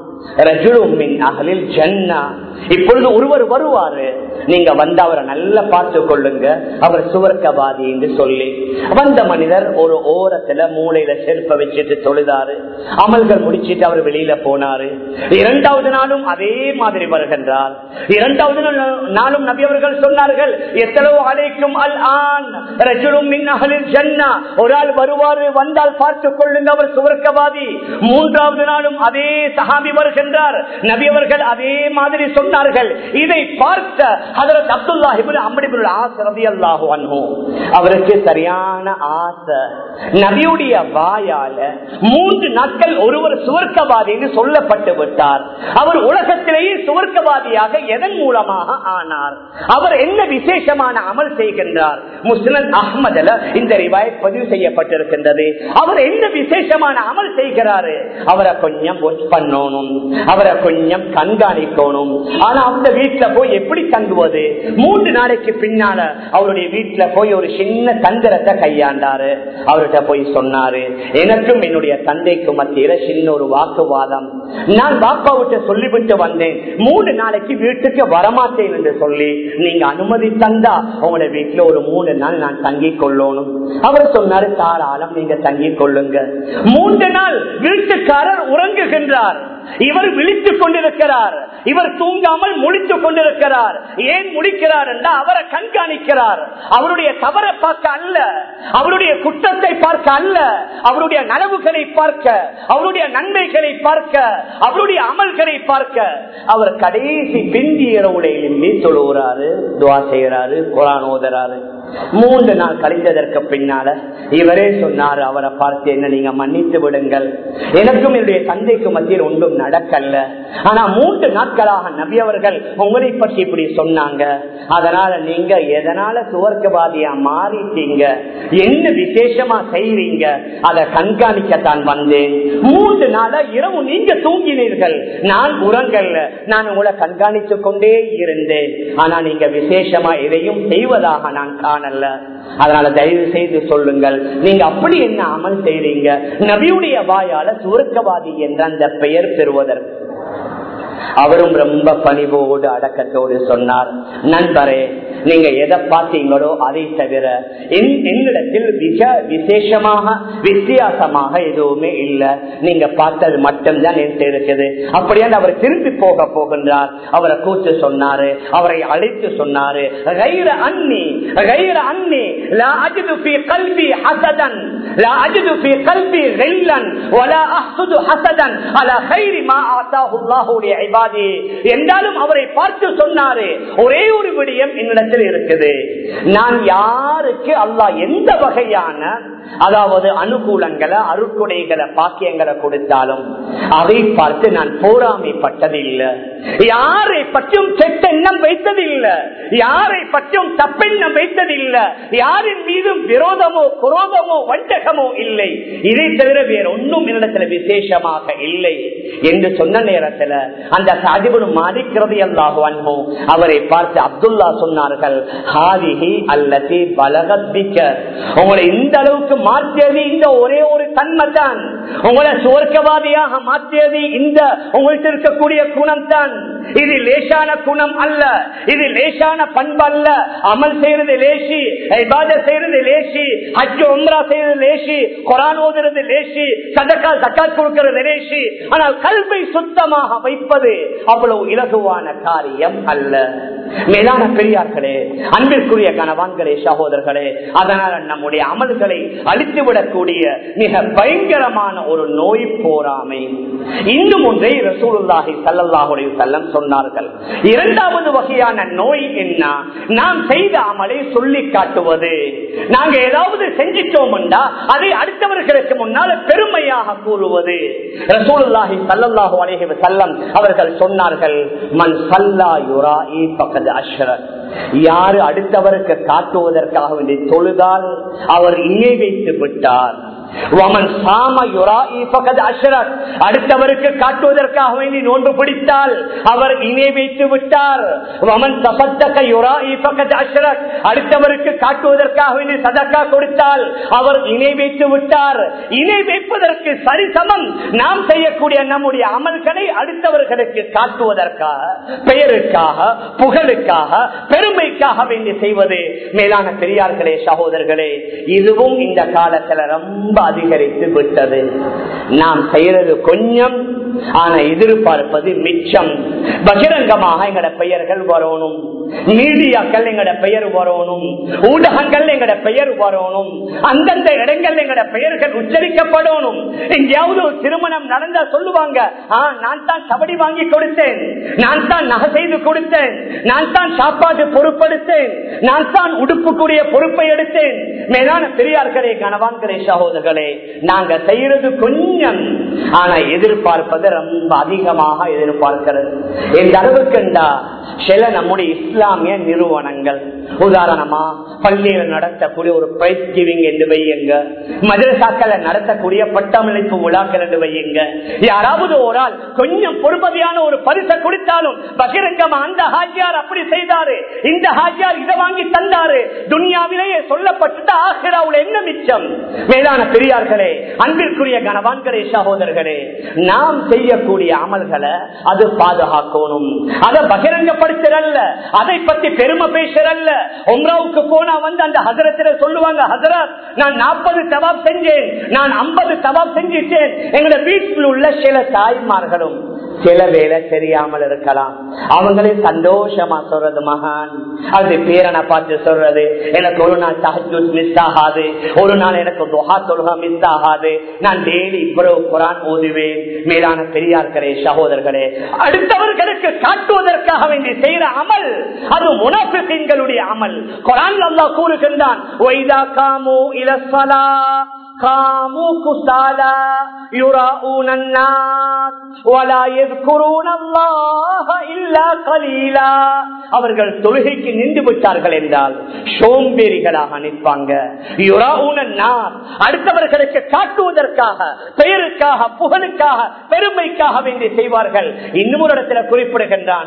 இப்பொழுது ஒருவர் வருவாரு, நீங்க வந்து அவரை நல்லா பார்த்து கொள்ளுங்க, அவர் சுவர்க்கவாதி என்று சொல்லி வந்த மனிதர் ஒரு ஓரத்துல மூளையில செருப்ப வச்சுட்டு தொழுதாரு. அமல்கள் முடிச்சிட்டு அவர் வெளியில போனாரு. இரண்டாவது நாளும் அதே மாதிரி வருகின்றார். இரண்டாவது நாளும் நபி அவர்கள் சொன்னார்கள், எத்தளவு அழைக்கும் அல் ஆன் ரஜுலும் மின் அஹ்லில் ஜன்னah, ஒரு ஆள் வருவாரு, வந்தால் பார்த்துக் கொள்ளுங்க, அவர் சுவர்க்கவாதி. மூன்றாவது நாளும் அதே சஹாபி வருகின்றார். நபி அவர்கள் அதே மாதிரி சொன்னார்கள். இதை பார்த்த ஹஜ்ரத் Abdullah ibn Amr ibn As ரலியல்லாஹு அன்ஹு அவருக்கு சரியான ஆசை. நபியுடைய வாயால 3 நாட்கள் ஒருவர் சுவர்க்கவாதி என்று சொல்லப்பட்டு விட்டார். அவர் உலகத்திலேயே சுவர்க்கவாதியாக எதன் மூலமாக ஆனார்? அவர் என்ன விசேஷமான அமல் செய்கின்றார்? முஸ்னத் அஹ்மதுல இந்த ரிவாயத் பதிவு செய்யப்பட்டிருக்கின்றது. அவர் என்ன விசேஷமான அமல் செய்கிறாரு? அவரை கொஞ்சம் வாட்ச் பண்ணணும், அவரை கொஞ்சம் கண்காணிக்கணும். ஆனா அந்த வீட்டுல போய் எப்படி தங்குவது? 3 நாளைக்கு பின்னால அவருடைய வீட்டுல போய் ஒரு சின்ன தந்திரத்தை கையாண்டாரு. அவர்கிட்ட போய் சொன்னாரு, எனக்கும் என்னுடைய தந்தைக்கு மத்தியில சின்ன ஒரு வாக்குவாதம். நான் பாப்பா விட்டு சொல்லிவிட்டு வந்தேன், 3 நாளைக்கு வீட்டுக்கு வரமாட்டேன் என்று சொல்லி நீங்க அனுமதி தந்தா உங்களோட வீட்டுல ஒரு 3 நாள் நான் தங்கிக் கொள்ளணும். அவர் சொன்னாரு, தாராளம் நீங்க தங்கிக் கொள்ளுங்க. 3 நாள் வீட்டுக்காரர் உறங்குகின்றார், இவர் விழித்துக் கொண்டிருக்கிறார். இவர் தூங்காமல் முடித்துக் கொண்டிருக்கிறார். ஏன் முடிக்கிறார் என்றால் அவரை கண்காணிக்கிறார். அவருடைய தவறை பார்க்க அல்ல, அவருடைய குற்றத்தை பார்க்க அல்ல, அவருடைய நனவுகளை பார்க்க, அவருடைய நன்மைகளை பார்க்க, அவருடைய அமல்களை பார்க்க. அவர் கடைசி பிந்தி இரவுடைய தொழுகிறாரு, துவா செய்கிறாரு, குர்ஆன் ஓதுறாரு. 3 நாள் கழிந்ததற்கு பின்னால இவரே சொன்னார், அவரை பார்த்து, என்ன நீங்க மன்னித்து விடுங்கள், எனக்கும் என்னுடைய தந்தைக்கு மத்தியில் ஒன்றும் நடக்கல. ஆனா 3 நாட்களாக நபி அவர்கள் உங்களை பற்றி இப்படி சொன்னாங்க, அதனால நீங்க எதனால சுவர்க்கவாதியா மாறிட்டீங்க, என்ன விசேஷமா செய்றீங்க, அதை கண்காணிக்கத்தான் வந்தேன். 3 நாளா இரவு நீங்க தூங்கினீர்கள், நான் உறங்கல்ல, நான் உங்களை கண்காணித்துக் கொண்டே இருந்தேன். ஆனா நீங்க விசேஷமா எதையும் செய்வதாக நான் காணல. அதனால தயவு செய்து சொல்லுங்கள், நீங்க அப்படி என்ன அமல் செய்றீங்க, நபியுடைய வாயால சுவர்க்கவாதி என்ற அந்த பெயர் பெறுவதற்கு? அவரும் ரொம்ப பணிவோடு அடக்கத்தோடு சொன்னார், நண்பரே, நீங்க எதை பார்த்தீங்களோ அதை தவிர என்னிடத்தில் விசேஷமாக வித்தியாசமாக எதுவுமே இல்லை, நீங்க பார்த்தது மட்டும்தான் என்கிட்ட இருக்குது. அப்படியான அவர் திரும்பி போகின்றார். அவரை கூத்து சொன்னாரு, அவரை அழைத்து சொன்னாரு, என்றாலும் அவரை பார்த்து சொன்னாரு, ஒரே ஒரு விடயம் என்னிடத்தில் இருக்குது. நான் யாருக்கு அல்லாஹ் எந்த வகையான அதாவது அனுகூலங்களை அருட்கொடைகளை பாக்கியங்களை கொடுத்தாலும் அதை பார்த்து நான் போராமைப்பட்டதில்லை, யாரை பற்றியும் கெட்ட எண்ணம் வைத்ததில்லை, யாரை பற்றியும் தப்பெண்ணம் வைத்ததில்லை, யாரின் மீதும் விரோதமோ குரோதமோ வஞ்சகமோ இல்லை. இதை தவிர வேற ஒன்றும் என்னிடத்தில் விசேஷமாக இல்லை என்று சொன்ன நேரத்தில் அந்த சாதிபுன் மாலிக் ரலியல்லாஹு அன்ஹு அவரை பார்த்து அப்துல்லா சொன்னார்கள், ஹாதிஹி அல்லதி பலகத் பிக, உங்களை இந்த அளவுக்கு மாற்றியது இந்த ஒரே ஒரு தன்மை தான், உங்களை சுவர்க்கவாதியாக மாற்றியது இந்த உங்கள்கிட்ட இருக்கக்கூடிய குணம் தான். இது லேசான குணம் அல்ல, இது லேசான பண்பு அல்ல. அமல் செய்யறது லேசி, இபாதத் செய்யறது லேசி, ஹஜ் உம்ரா செய்யறது லேசி, குர்ஆன் ஓதுறது லேசி, சதகா ஜகாத் கொடுக்கிறது லேசி. ஆனால் கல்வை சுத்தமாக வைப்பது அவ்வளவு இலகுவான காரியம் அல்ல. மேலான பெரியார்களே, அன்பிற்குரிய கணவான்களே, சகோதரர்களே, அதனால நம்முடைய அமல்களை அழித்துவிடக்கூடிய மிக பயங்கரமான ஒரு நோய் போராமை. இன்னும் ஒன்றை ரசூலுல்லாஹி ஸல்லல்லாஹு அலைஹி வஸல்லம் சொன்னார்கள். இரண்டாவது வகையான நோய் என்ன? நாம் செய்த அமலை சொல்லி காட்டுவது. நாங்க ஏதாவது செஞ்சிட்டோம் என்றா அதை அடுத்தவர்களுக்கு முன்னால் பெருமையாக கூறுவது. ரசூலுல்லாஹி ஸல்லல்லாஹு அலைஹி வஸல்லம் அவர்கள் சொன்னார்கள், மன் ஸல்லா யுராஇ ஃபகத் அஷ்ரக், யாரு அடுத்தவருக்கு காட்டுவதற்காக வேண்டி தொழுதால் அவர் இணை வைத்து விட்டார். அடுத்தவருக்கு காட்டுவதற்காக வேண்டி நோன்பு பிடித்தால் அவர் இணை வைத்து விட்டார். அடுத்தவருக்கு காட்டுவதற்காக வேண்டி சதக்கா கொடுத்தால் அவர் இணை வைத்து விட்டார். இணை வைப்பதற்கு சரிசமம் நாம் செய்யக்கூடிய நம்முடைய அமல்களை அடுத்தவர்களுக்கு காட்டுவதற்காக, பெயருக்காக, புகழுக்காக, பெருமைக்காக வேண்டி செய்வது. மேலான பெரியார்களே, சகோதரர்களே, இதுவும் இந்த காலத்துல ரொம்ப அதிகரித்து விட்டது. நாம் செய்யறது கொஞ்சம், ஆனா எதிர்பார்ப்பது மிச்சம். பகிரங்கமாக எங்கட பெயர்கள் வரணும், மீடியாக்கள் எங்கட பெயர் வரணும், ஊடகங்கள் எங்கட பெயர் வரணும், அந்தந்த இடங்கள் எங்கட பெயர்கள் உச்சரிக்கப்படணும். எங்கேயாவது ஒரு திருமணம் நடந்தா சொல்லுவாங்க, நான் தான் கபடி வாங்கி கொடுத்தேன், நான் தான் நகை செய்து கொடுத்தேன், நான் தான் சாப்பாடு பொறுப்படுத்தேன், நான் தான் உடுப்புக்குரிய பொறுப்பை எடுத்தேன். மேலான பெரியார்களே, கணவான்களே, சகோதரர்களே, நாங்க செய்யறது கொஞ்சம், ஆனா எதிர்பார்ப்பது ரொம்ப அதிகமாக எதிர்பார்க்கிறது. எந்த அளவுக்கு சில நம்முடைய இஸ்லாமிய நிறுவனங்கள், உதாரணமா பள்ளியில் நடத்தக்கூடிய ஒரு பிரைஸ் கிவிங் என்று வையுங்க, மதரசாக்களை நடத்தக்கூடிய பட்டமளிப்பு விழாக்கள் என்று வையுங்க, யாராவது ஒரு ஆள் கொஞ்சம் பொறுமதியான ஒரு பரிசை கொடுத்தாலும் பகிரங்கமா அந்த ஹாஜியார் அப்படி செய்தாரு, இந்த ஹாஜியார் இதை வாங்கி தந்தாரு, துனியாவிலேயே சொல்லப்பட்டு ஆகிராவுல என்ன மிச்சம்? மேலான பெரியார்களே, அன்பிற்குரிய கணவான்களே, சகோதரர்களே, நாம் செய்யக்கூடிய அமல்களை அது பாதுகாக்கணும். அதை பகிரங்கப்படுத்துறல்ல, அதை பத்தி பெருமை பேசுறல்ல. உம்ராவுக்கு போனா வந்து அந்த ஹஜரத்தில சொல்லுவாங்க, ஹஜரத் நான் 40 தவாப் செஞ்சேன், நான் 50 தவாப் செஞ்சிட்டேன். எங்களோட வீட்டில் உள்ள சில தாய்மார்களும் சில வேலை தெரியாமல் இருக்கலாம், அவங்களே சந்தோஷமா சொல்றது மகான், அது பேரனை பார்த்து சொல்றது, எனக்கு ஒரு நாள் தஹஜ்ஜுத் மிஸ் ஆகாது, ஒரு நாள் எனக்கு துஹா தொழுகை மிஸ் ஆகாது, நான் டெய்லி இவ்வளவு குர்ஆன் ஓதுவேன். மேலான பெரியார்களே, சகோதரர்களே, அடுத்தவர்களுக்கு காட்டுவதற்காக வேண்டி செய்யற அமல் அது முனாஃபிகீன்களுடைய அமல். குர்ஆன் அல்லாஹ் கூறுகின்றான், வைதா காமு இலஸ்ஸலா قاموا كسالى يراؤون الناس ولا يذكرون الله إلا قليلا. அவர்கள் தொழுகைக்கு நின்று விட்டார்கள் என்றால் சோம்பேறிகளாக நிற்பாங்க. அடுத்தவர்களுக்கு காட்டுவதற்காக, பெயருக்காக, புகழுக்காக, பெருமைக்காக வேண்டி செய்வார்கள். இன்னும் ஒரு இடத்துல குறிப்பிடுகின்றான்,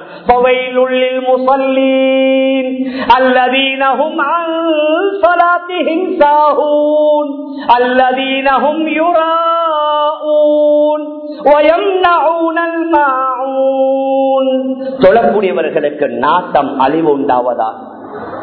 الذين هم عن صلاتهم ساهون الذين هم يراءون ويمنعون الماعون. தொழக்கூடியவர்களுக்கு நாட்டம் அழிவு உண்டாவதா,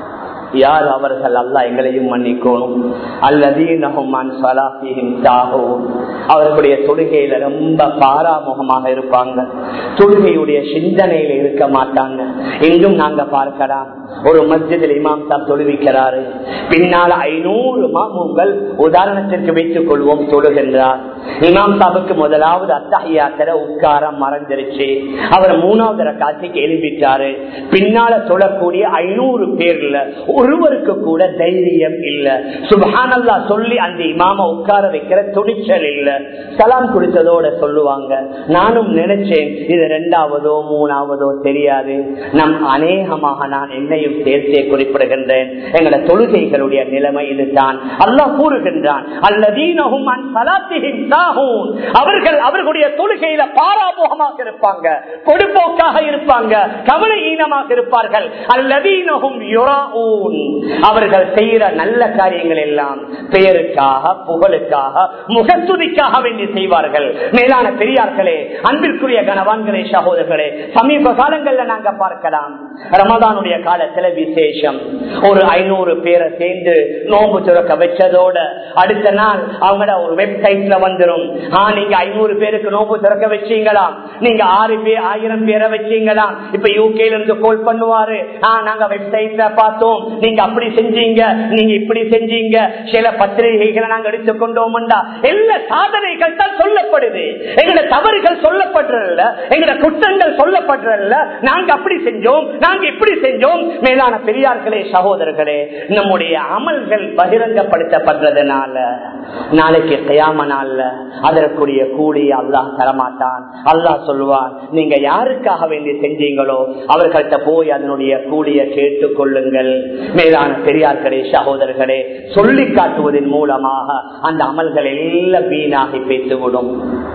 யார் அவர்கள்? அல்லாஹ் எங்களையும் மன்னிக்கணும். அல்லதீனஹும் அன் ஸலாத்திஹிம் சாஹூன். அவர்களுடைய தொழுகையில ரொம்ப பாராமுகமாக இருப்பாங்க, தொழுகையுடைய சிந்தனையில இருக்க மாட்டாங்க. இன்றும் நாங்க பார்க்கலாம், ஒரு மஸ்ஜிதில் இமாம் சாப் தொழுவிக்கிறாரு, பின்னால 500 மாமூம்கள் உதாரணத்திற்கு வைத்துக் கொள்வோம் தொழுகின்றார். இமாம் சாபுக்கு முதலாவது அத்தஹியாத்துல உட்காரம் மறைஞ்சிருச்சு, அவர் 3வது ரக்காத்துக்கு எழுப்பிட்டாரு. பின்னால தொழக்கூடிய 500 பேர்ல ஒருவருக்கு கூட தைரியம் இல்ல, சுப்ஹானல்லாஹ் சொல்லி அந்த இமாம உட்கார வைக்கிற துணிச்சல் இல்ல. சலாம் குடிச்சதோட சொல்லுவாங்க, நானும் நினைச்சேன் இது 2வதோ 3வதோ தெரியாது. நம் அநேகமாக நான் என்னையும் சேர்த்தே குறிப்பிடுகின்றேன், எங்களோட தொழுகைகளுடைய நிலைமை இதுதான். அல்லாஹ் கூறுகின்றான், அல்லதீனஹும் அன் ஸலாத்திஹிம் சாஹூன். அவர்கள் அவர்களுடைய தொழுகையில பாராமுகமாக இருப்பாங்க, பொடுபோக்காக இருப்பாங்க, கவலையீனமாக இருப்பார்கள். அல்லதீனஹும் யுராஊன். அவர்கள் செய்யற நல்ல காரியங்கள் எல்லாம் பெயருக்காக, புகழுக்காக, முகத்துதிக்காக வேண்டி செய்வார்கள். மேலான பெரியார்களே, அன்பிற்குரிய கணவான்களே, சகோதரர்களே, சமீப காலங்கள்ல நாங்க பார்க்கலாம், ரமதானுடைய காலத்துல விசேஷம். ஒரு 500 பேரை சேர்ந்து நோம்பு துறக்க வச்சதோட அடுத்த நாள் அவங்களோட ஒரு வெப்சைட்ல வந்துடும், நீங்க 500 பேருக்கு நோம்பு துறக்க வச்சீங்களா, நீங்க 1000 பேரை வச்சீங்களா, இப்ப யூகேல இருந்து கால் பண்ணுவாரு, நாங்க வெப்சைட்ல பார்த்தோம், நீங்க அப்படி செஞ்சீங்க, நீங்க இப்படி செஞ்சீங்க, சில பத்திரிகைகளை நாங்க எடுத்துக்கொண்டோம். எல்லா சாதனைகள் தான் சொல்லப்படுது, எங்களோட தவறுகள் சொல்லப்படுறதில்ல, எங்களோட குற்றங்கள் சொல்லப்படுறதில்ல. நாங்க அப்படி செஞ்சோம், நாங்க இப்படி செஞ்சோம். மேலான பெரியார்களே, சகோதரர்களே, நம்முடைய அமல்கள் பகிரங்கப்படுத்தப்படுறதுனால நாளைக்கு கியாம நாள்ல அதற்குரிய கூலி அல்லாஹ் தரமாட்டான். அல்லாஹ் சொல்லுவான், நீங்க யாருக்காக வேண்டி செஞ்சீங்களோ அவர்கள்ட்ட போய் அதனுடைய கூலியை கேட்டுக் கொள்ளுங்கள். மேலான பெரியார்களே, சகோதரர்களே, சொல்லி காட்டுவதன் மூலமாக அந்த அமல்கள் எல்லாம் வீணாகி பேசிவிடும்,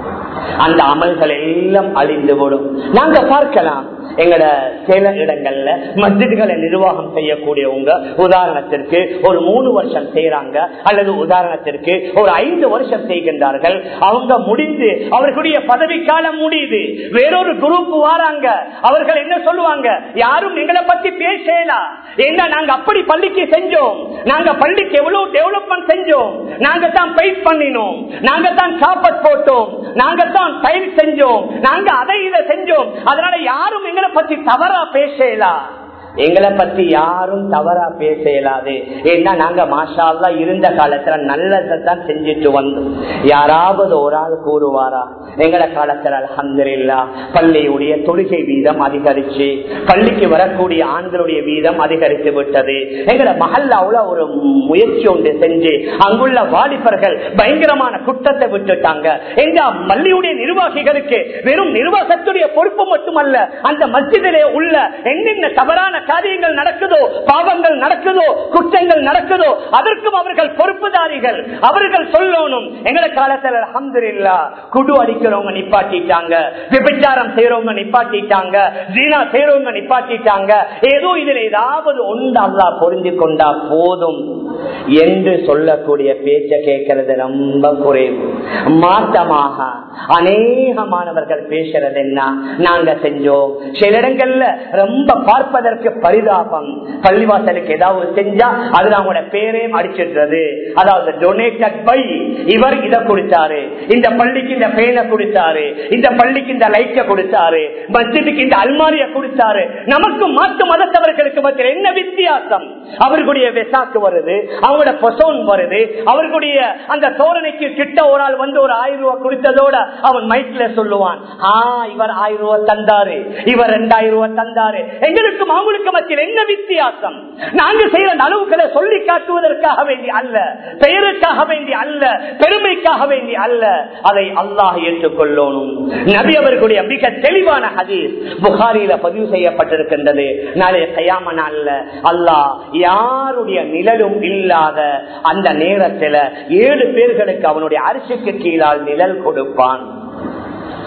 அந்த அமல்கள் எல்லாம் அழிந்துவிடும். நாங்க பார்க்கலாம், எங்கட சில இடங்கள்ல மஸ்ஜிதுகளை நிர்வாகம் செய்யக்கூடியவங்க உதாரணத்திற்கு ஒரு 3 வருஷம் செய்யறாங்க, அல்லது உதாரணத்திற்கு ஒரு 5 வருஷம் செய்கின்றார்கள். அவங்க முடிந்து அவர்களுடைய பதவி காலம் முடியுது, வேறொரு குரூப் வாராங்க. அவர்கள் என்ன சொல்லுவாங்க, யாரும் எங்களை பத்தி பேசலாம், ஏன்னா நாங்க அப்படி பள்ளிக்கு செஞ்சோம், நாங்க பள்ளிக்கு எவ்வளவு டெவலப்மெண்ட் செஞ்சோம், நாங்க தான் பைப் பண்ணினோம், நாங்க தான் சாப்பாடு போட்டோம், நாங்க தான் டைல் செஞ்சோம், நாங்க அதை இதை செஞ்சோம், அதனால யாரும் எங்களை பத்தி தவறா பேசலாம். எங்களை பத்தி யாரும் தவறா பேச இயலாது. ஏன்னா நாங்க மாஷா அல்லாஹ் இருந்த காலத்துல நல்லதான் செஞ்சுட்டு வந்தோம். யாராவது ஒரு ஆள் கூறுவாரா, எங்கட காலத்துல அல்ஹம்துலில்லாஹ் பள்ளியுடைய தொழுகை வீதம் அதிகரிச்சு, பள்ளிக்கு வரக்கூடிய ஆண்களுடைய வீதம் அதிகரித்து விட்டது. எங்கட மஹல்லாவுல ஒரு முயற்சி ஒன்று செஞ்சு அங்குள்ள வாலிபர்கள் பயங்கரமான குற்றத்தை விட்டுட்டாங்க. எங்க பள்ளியுடைய நிர்வாகிகளுக்கு வெறும் நிர்வாகத்துடைய பொறுப்பு மட்டுமல்ல, அந்த மஸ்ஜிதிலே உள்ள என்னென்ன தவறான காரியங்கள் நடக்குதோ, பாவங்கள் நடக்குதோ, குற்றங்கள் நடக்குதோ, அதற்கும் அவர்கள் பொறுப்புதாரிகள். அவர்கள் சொல்லணும். எங்களை காலத்தில் அல்ஹம்துலில்லாஹ் குடு அடிக்கிறவங்க நிப்பாட்டிட்டாங்க, விபச்சாரம் செய்யறவங்க நிப்பாட்டிட்டாங்க, ஜினா செய்யறவங்க நிப்பாட்டிட்டாங்க. ஏதோ இதில் ஏதாவது ஒன்று அல்லாஹ் புரிந்து கொண்டா போதும் என்று சொல்லக்கூடிய பேச்ச கேட்கறது ரொம்ப குறைவு. மாற்றமாக அநேகமானவர்கள் பேசுறது என்ன, நாங்க செஞ்சோம். சில இடங்கள்ல ரொம்ப பார்ப்பதற்கு பரிதாபம், பள்ளிவாசலுக்கு ஏதாவது செஞ்சா அதுல அவங்களோட பேரையும் அடிச்சிடுறது. அதாவது டொனேட்டட் பை, இவர் இதை கொடுத்தாரு, இந்த பள்ளிக்கு இந்த பேனை கொடுத்தாரு, இந்த பள்ளிக்கு இந்த லைட்டை கொடுத்தாரு, மஸ்ஜிதுக்கு இந்த அல்மாரியை கொடுத்தாரு. நமக்கு மாற்று மதத்தவர்களுக்கு மத்தியில் என்ன வித்தியாசம்? அவர்களுடைய வெசாக்கு வருது, அவங்களோட பொசோன் வருது, அவர்களுடைய அந்த தோரணைக்கு கிட்ட ஒரு ஆள் வந்து ஒரு 1000 ரூபாய் கொடுத்ததோட அவன் மைக்ல சொல்லுவான், இவர் 1000 ரூபாய் தந்தாரு, இவர் 2000 ரூபாய் தந்தாரு. எங்களுக்கும் அவங்களுக்கு மத்தியில் என்ன வித்தியாசம்? நாங்க செய்யற அளவுகளை சொல்லி காட்டுவதற்காக வேண்டி அல்ல, பெயருக்காக வேண்டி அல்ல, பெருமைக்காக வேண்டி அல்ல. அதை அல்லாஹ் ஏற்றுக்கொள்ளணும். நபி அவர்களுடைய மிக தெளிவான ஹதீஸ் புகாரியில பதிவு செய்யப்பட்டிருக்கின்றது. நாளைய கயாம நாள்ல அல்லாஹ் யாருடைய நிழலும் இல்லாத அந்த நேரத்தில் 7 பேர்களுக்கு அவனுடைய அரிசிக்கு கீழால் நிழல் கொடுப்பான்.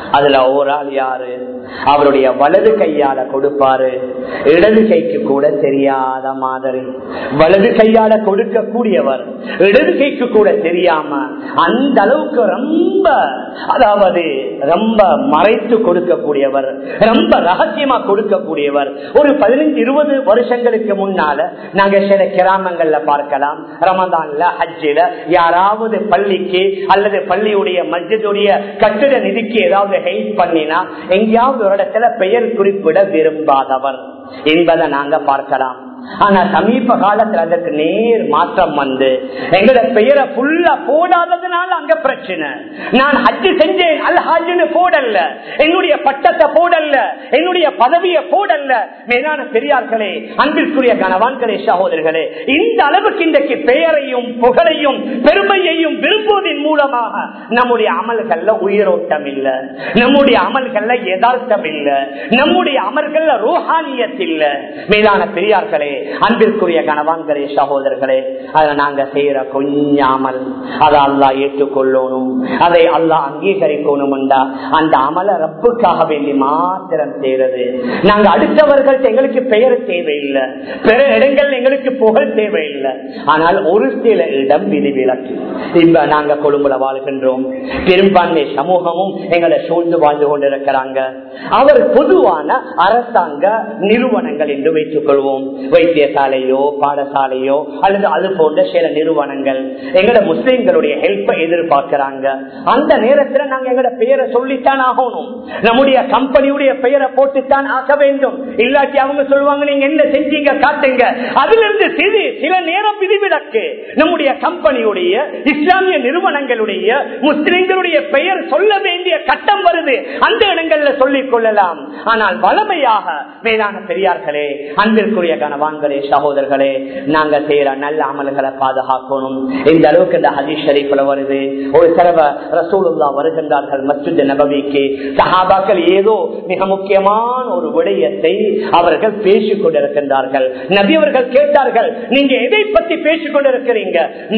அதுல ஒரு ஆள் யாரு? அவருடைய வலது கையால கொடுப்பாரு, இடது கைக்கு கூட தெரியாத மாதிரி. வலது கையால கொடுக்க கூடியவர் இடது கைக்கு கூட தெரியாம அந்த அளவுக்கு ரொம்ப, அதாவது ரொம்ப மறைத்து கொடுக்கக்கூடியவர், ரொம்ப ரகசியமா கொடுக்கக்கூடியவர். ஒரு 15-20 வருஷங்களுக்கு முன்னால நாங்க சில கிராமங்கள்ல பார்க்கலாம், ரமதான்ல ஹஜ்ஜில யாராவது பள்ளிக்கு அல்லது பள்ளியுடைய மஸ்ஜிதுடைய கட்டிட நிதிக்கு ஏதாவது ஹெல்ப் பண்ணினா எங்கேயாவது ஒரு இடத்துல பெயர் குறிப்பிட விரும்பாதவர் என்பதை நாங்க பார்க்கலாம். ஆனா சமீப காலத்துல அதற்கு நேர் மாற்றம் வந்து எங்களோட பெயரை ஃபுல்லா போடாததுனால அங்க பிரச்சனை. நான் ஹஜ் செஞ்சேன் அல் ஹஜ்னு போடல, என்னுடைய பட்டத்தை போடல, என்னுடைய பதவியை போடல. மேலான பெரியார்களே, அன்பிற்குரிய கணவான்களே, சகோதரர்களே, இந்த அளவுக்கு இன்றைக்கு பெயரையும் புகழையும் பெருமையையும் விரும்புவதன் மூலமாக நம்முடைய அமல்கள்ல உயிரோட்டம் இல்ல, நம்முடைய அமல்கள்ல யதார்த்தம் இல்ல, நம்முடைய அமல்கள்ல ரூஹானியத் இல்ல. மேலான பெரியார்களே, அன்பிற்குரிய கணவான்களே, சகோதரர்களே, அதை நாங்க செய்யற கொஞ்சாமல் அதை அல்லாஹ் ஏற்றுக்கொள்ளணும், அதை அல்லாஹ் அங்கீகரிக்கணும். அந்த அமல ரப்புக்காக வேண்டி மாத்திரம் செய்யறது. நாங்க அடுத்தவர்கள் எங்களுக்கு பெயர் தேவையில்லை, பிற இடங்கள் எங்களுக்கு புகழ் தேவையில்லை. ஆனால் ஒரு சில இடம் விதிவிலக்கு. இப்ப நாங்க கொழும்புல வாழ்கின்றோம், பெரும்பான்மை சமூகமும் எங்களை சூழ்ந்து வாழ்ந்து கொண்டிருக்கிறாங்க. அவர் பொதுவான அரசாங்க நிறுவனங்கள் என்று வைத்துக் கொள்வோம், வைத்தியசாலையோ பாடசாலையோ அல்லது அது போன்ற சில நிறுவனங்கள் எங்கட முஸ்லிம்களுடைய ஹெல்ப்பை எதிர்பார்க்கிறாங்க. அந்த நேரத்தில் நாங்க எங்கட பெயரை சொல்லித்தான் ஆகணும், நம்முடைய கம்பெனியுடைய பெயரை போட்டுத்தான் ஆக வேண்டும். இல்லாட்டி அவங்க சொல்லுவாங்க நீங்க என்ன செஞ்சீங்க காட்டுங்க. அதுல இருந்து சில நேரம் விதிவிலக்கு. நம்முடைய கம்பெனியுடைய இஸ்லாமிய நிறுவனங்களுடைய முஸ்லிம்களுடைய பெயர் சொல்ல வேண்டிய கட்டம் வருது, அந்த இடங்கள்ல சொல்லிக் கொள்ளலாம். ஆனால் வளமையாக மேலான பெரியார்களே, அன்பிற்குரிய கணவான்களே, சகோதரர்களே, நாங்க செய்யற நல்ல அமல்களை பாதுகாக்கணும். இந்த அளவுக்கு இந்த ஹதீஸ் ஷரீஃப்ல வருது. ஒரு தடவை ரசூலுல்லாஹ் வருகின்றார்கள் மஸ்ஜித் நபவிக்கு. சஹாபாக்கள் ஏதோ மிக முக்கியமான ஒரு விடயத்தை அவர்கள் பேசிக் கொண்டிருக்கின்றார்கள். நபி அவர்கள் கேட்டார்கள், நீங்க எதை பத்தி பேசிக் கொண்டிருக்கிறீங்க?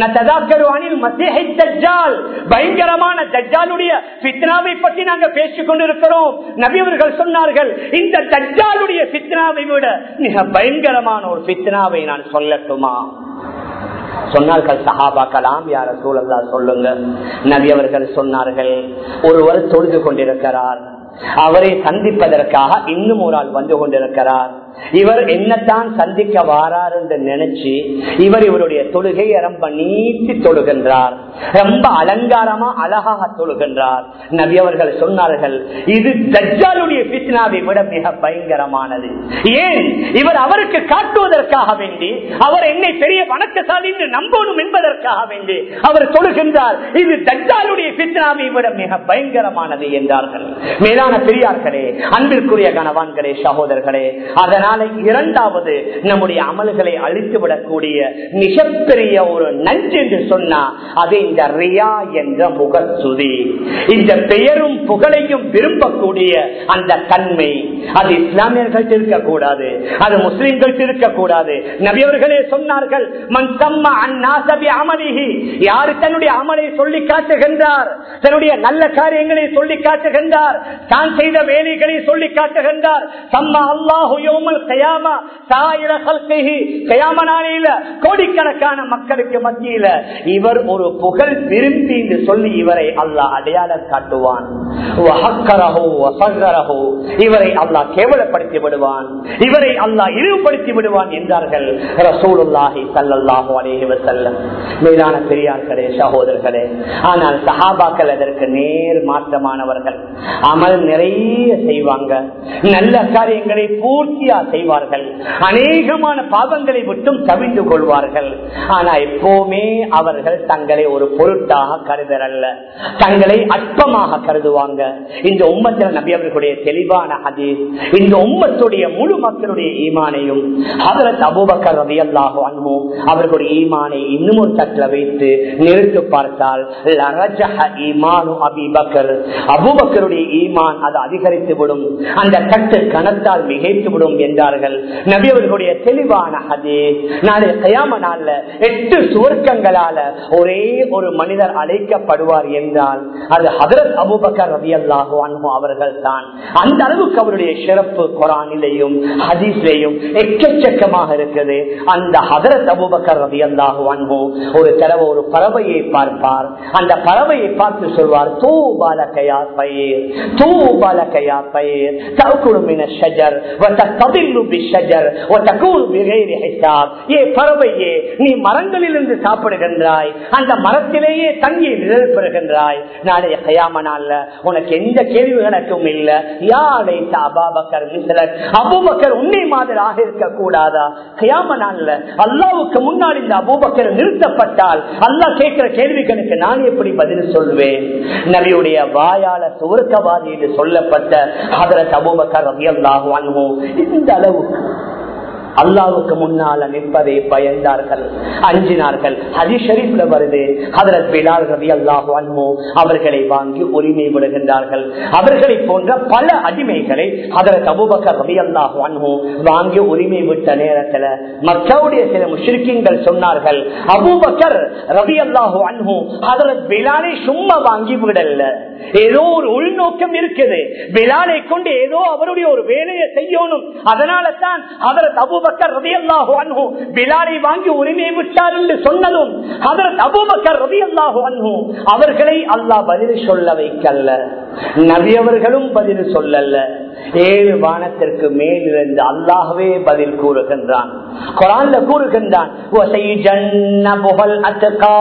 பயங்கரமான தஜ்ஜாலுடைய ஃபித்னாவை பற்றி நாங்க பேசிக் கொண்டிருக்கிறோம். நபி அவர்கள் சொன்னார்கள், இந்த தஜ்ஜாலுடைய ஃபித்னாவை விட மிக பயங்கரமான ஒரு ஃபித்னாவை நான் சொல்லட்டுமா? சொன்னார்கள் சஹாபாக்கலாம், யார ரசூலல்லாஹ் சொல்லுங்க. நபி அவர்கள் சொன்னார்கள், ஒருவர் தொழுது கொண்டிருக்கிறார், அவரை சந்திப்பதற்காக இன்னும் ஒரு ஆள் வந்து கொண்டிருக்கிறார். இவர் என்னத்தான் சந்திக்க வாரார் என்று நினைச்சு இவருடைய தொழுகையை ரொம்ப நீட்டி தொழுகின்றார், ரொம்ப அலங்காரமா அழகாக தொழுகின்றார். நபி அவர்கள் சொன்னார்கள், இது தஜ்ஜாலுடைய ஃபித்னாவை விட மிக பயங்கரமானது. ஏன்? இவர் அவருக்கு காட்டுவதற்காக வேண்டி, அவர் என்னை பெரிய வணக்கசாலி என்று நம்பணும் என்பதற்காக வேண்டி அவர் தொழுகின்றார். இது தஜ்ஜாலுடைய ஃபித்னாவை விட மிக பயங்கரமானது என்றார்கள். மேலான பெரியார்களே, அன்பிற்குரிய கணவான்களே, சகோதரர்களே, அதனால இரண்டாவது நம்முடைய அமல்களை அழித்துவிடக்கூடிய மிகப்பெரிய ஒரு நஞ்சு என்று சொன்னா அது இந்த ரியா என்ற முகச்சுதி. இந்த பெயரும் புகழையும் விரும்பக்கூடிய அந்த தன்மை அது இஸ்லாமியர்கள் இருக்கக்கூடாது, அது முஸ்லிம்கள் இருக்கக்கூடாது. நபி அவர்களே சொன்னார்கள், மன் சம்மா அன்னாஸ பிஅமலிஹி, யார் தன்னுடைய அமலை சொல்லி காட்டுகின்றார், தன்னுடைய நல்ல காரியங்களை சொல்லி காட்டுகின்றார், தான் செய்த வேலைகளை சொல்லி காட்டுகின்றார், சம்மா அல்லாஹு யௌமல் கியாமா சாயிர கல்கிஹி, கியாம நாளையில கோடிக்கணக்கான மக்களுக்கு மத்தியில இவர் ஒரு புகழ் விரும்பி என்று சொல்லி இவரை அல்லாஹ் அடையாளம் காட்டுவான். வஹக்கரஹு வஸகரஹு, இவரை அல்லாஹ் கேவலப்படுத்தி விடுவான், இவரை அல்லாஹ் இழிவுபடுத்தி விடுவான் என்றார்கள் ரசூலுல்லாஹி ஸல்லல்லாஹு அலைஹி வஸல்லம். மேலான பெரியார்களே, சகோதரர்களே, ஆனால் சஹாபாக்கள் அதற்கு நேர் மாற்றமானவர்கள். அமல் நிறைய செய்வாங்க, நல்ல காரியங்களை பூர்த்தியா செய்வார்கள், அநேகமான பாவங்களை விட்டும் தவிர்த்து கொள்வார்கள். ஆனா எப்பவுமே அவர்கள் தங்களை ஒரு பொருட்டாக கருதல்ல, தங்களை அற்பமாக கருதுவாங்க. இந்த உம்மத்தில் நபி அவர்களுடைய தெளிவான ஹதீஸ் இந்த உம்மத்துடைய முழு மக்களுடைய ஈமானையும் ஹஜ்ரத் அபூபக்கர் ரலியல்லாஹு அன்ஹு அவர்களுடைய ஈமானை இன்னும் ஒரு தட்டில் வைத்து நிறுத்து பார்த்தால் லரஜஹ ஈமானு அபீபக்கர், அபூபக்கருடைய ஈமான் ஈமான் அது அதிகரித்து விடும், அந்த தட்டு கணத்தால் மிகைத்து விடும் என்றார்கள் நபி அவர்களுடைய தெளிவான ஹதீஸ். நாளை கியாமத் நாள்ல 8 சுவர்க்கங்களால ஒரே ஒரு மனிதர் அழைக்கப்படுவார் என்றால் அது ஹஜ்ரத் அபூபக்கர் ரலியல்லாஹு அன்ஹு அவர்கள் தான். அந்த அளவுக்கு அவருடைய சிறப்பு குர்ஆனிலேயும் ஹதீஸ்லேயும் எக்கச்சக்கமாக இருக்குது. அந்த ஹஜ்ரத் அபூபக்கர் ரலியல்லாஹு அன்ஹு ஒரு தடவை ஒரு பறவையை பார்ப்பார். அந்த பறவையை பார்த்து சொல்வார், தூபா லக யா தய்ர், தூபா லக யா தய்ர் தஅகுலு மின ஷஜர் வ ததல்லுு பிஷ்ஷஜர் வ தகூனு பிகைரி ஹிசாப். ஏ பறவையே, நீ மரங்களிலிருந்து சாப்பிடுகின்றாய், அந்த மரத்திலேயே தங்கி நிழல் பெறுகின்றாய். நாளைய கியாமத் நாள்ல உனக்கு எந்த கேள்வி கணக்கும் இல்ல. யாரை அபூபக்கர் மிஸ்லக், அபூபக்கர் உன்னை மாதிரி ஆக இருக்க கூடாதா? கியாமத் நாள்ல அல்லாஹ்வுக்கு முன்னாடி இந்த அபூபக்கர் நிறுத்தப்பட்டால் அல்லாஹ் கேட்கிற கேள்விகளுக்கு நான் எப்படி பதில் சொல்வேன்? நபியுடைய வாயால சுவர்க்கவாதி என்று சொல்லப்பட்ட ஹஜ்ரத் அபூபக்கர் ரலியல்லாஹு அன்ஹு இந்த அளவுக்கு அல்லாஹ்வுக்கு முன்னால நிற்பதை பயந்தார்கள், அஞ்சினார்கள். ஹதீஸ் ஷரீஃப்ல வருது, ஹஜ்ரத் பிலால் ரலியல்லாஹு அன்ஹு அவர்களை வாங்கி உரிமை விடுகின்றார்கள். அவர்களை போன்ற பல அடிமைகளை ஹஜ்ரத் அபூபக்கர் ரலியல்லாஹு அன்ஹு வாங்கி உரிமை விட்ட நேரத்துல மக்காவுடைய சில முஷ்ரிக்கீன்கள் சொன்னார்கள், அபூபக்கர் ரலியல்லாஹு அன்ஹு ஹஜ்ரத் பிலாலை சும்மா வாங்கி விடல, ஏதோ ஒரு உள்நோக்கம் இருக்குது, பிலாலை கொண்டு ஏதோ அவருடைய ஒரு வேலையை செய்யணும், அதனால தான் ஹஜ்ரத் அபூபக்கர் ரலியல்லாஹு அன்ஹு பிலாலை வாங்கி உரிமை விட்டார் என்று சொன்னதும் ஹஜ்ரத் அபூபக்கர் ரலியல்லாஹு அன்ஹு அவர்களை அல்லாஹ் பதில் சொல்ல வைக்கல்ல, நபி அவர்களும் பதில் சொல்லல. 7 வானத்திற்கு மேலிருந்து அல்லாஹ்வே பதில் கூறுகின்றான். குர்ஆன்ல கூறுகின்றான், வஸைஜன்னபுல் அத்கா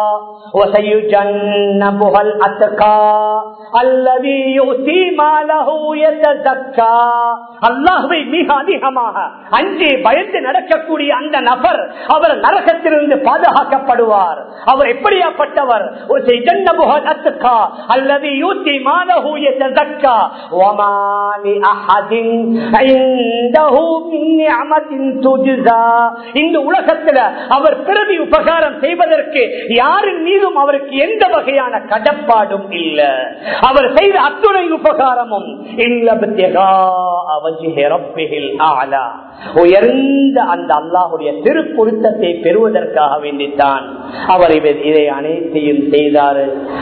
வஸைஜன்னபுல் அத்கா அல்லதி யுதி மாலஹு யதஸக்கா. அல்லாஹ்வை மிக அதிகமாக அஞ்சே பயந்து நடக்கக்கூடிய அந்த நபர் அவர் நரகத்திலிருந்து பாதுகாக்கப்படுவார். அவர் எப்படியாப்பட்டவர்? வஸைஜன்னபுல் அத்கா அல்லதி யுதி மாலஹு யதஸக்கா வமா அஹதின் இன்தஹு மின் நிஅமத்தின் துஜ்ஸா. இந்த உலகத்தில் அவர் பிறவி உபகாரம் செய்வதற்கு யாரின் மீதும் அவருக்கு எந்த வகையான கடப்பாடும் இல்ல. அவர் செய்த அத்துணை உபகாரமும் உயர்ந்த அந்த அல்லாஹுடைய திருப்பொருத்தத்தை பெறுவதற்காக வேண்டித்தான் அவர் இதை அனைத்தையும் செய்தார்.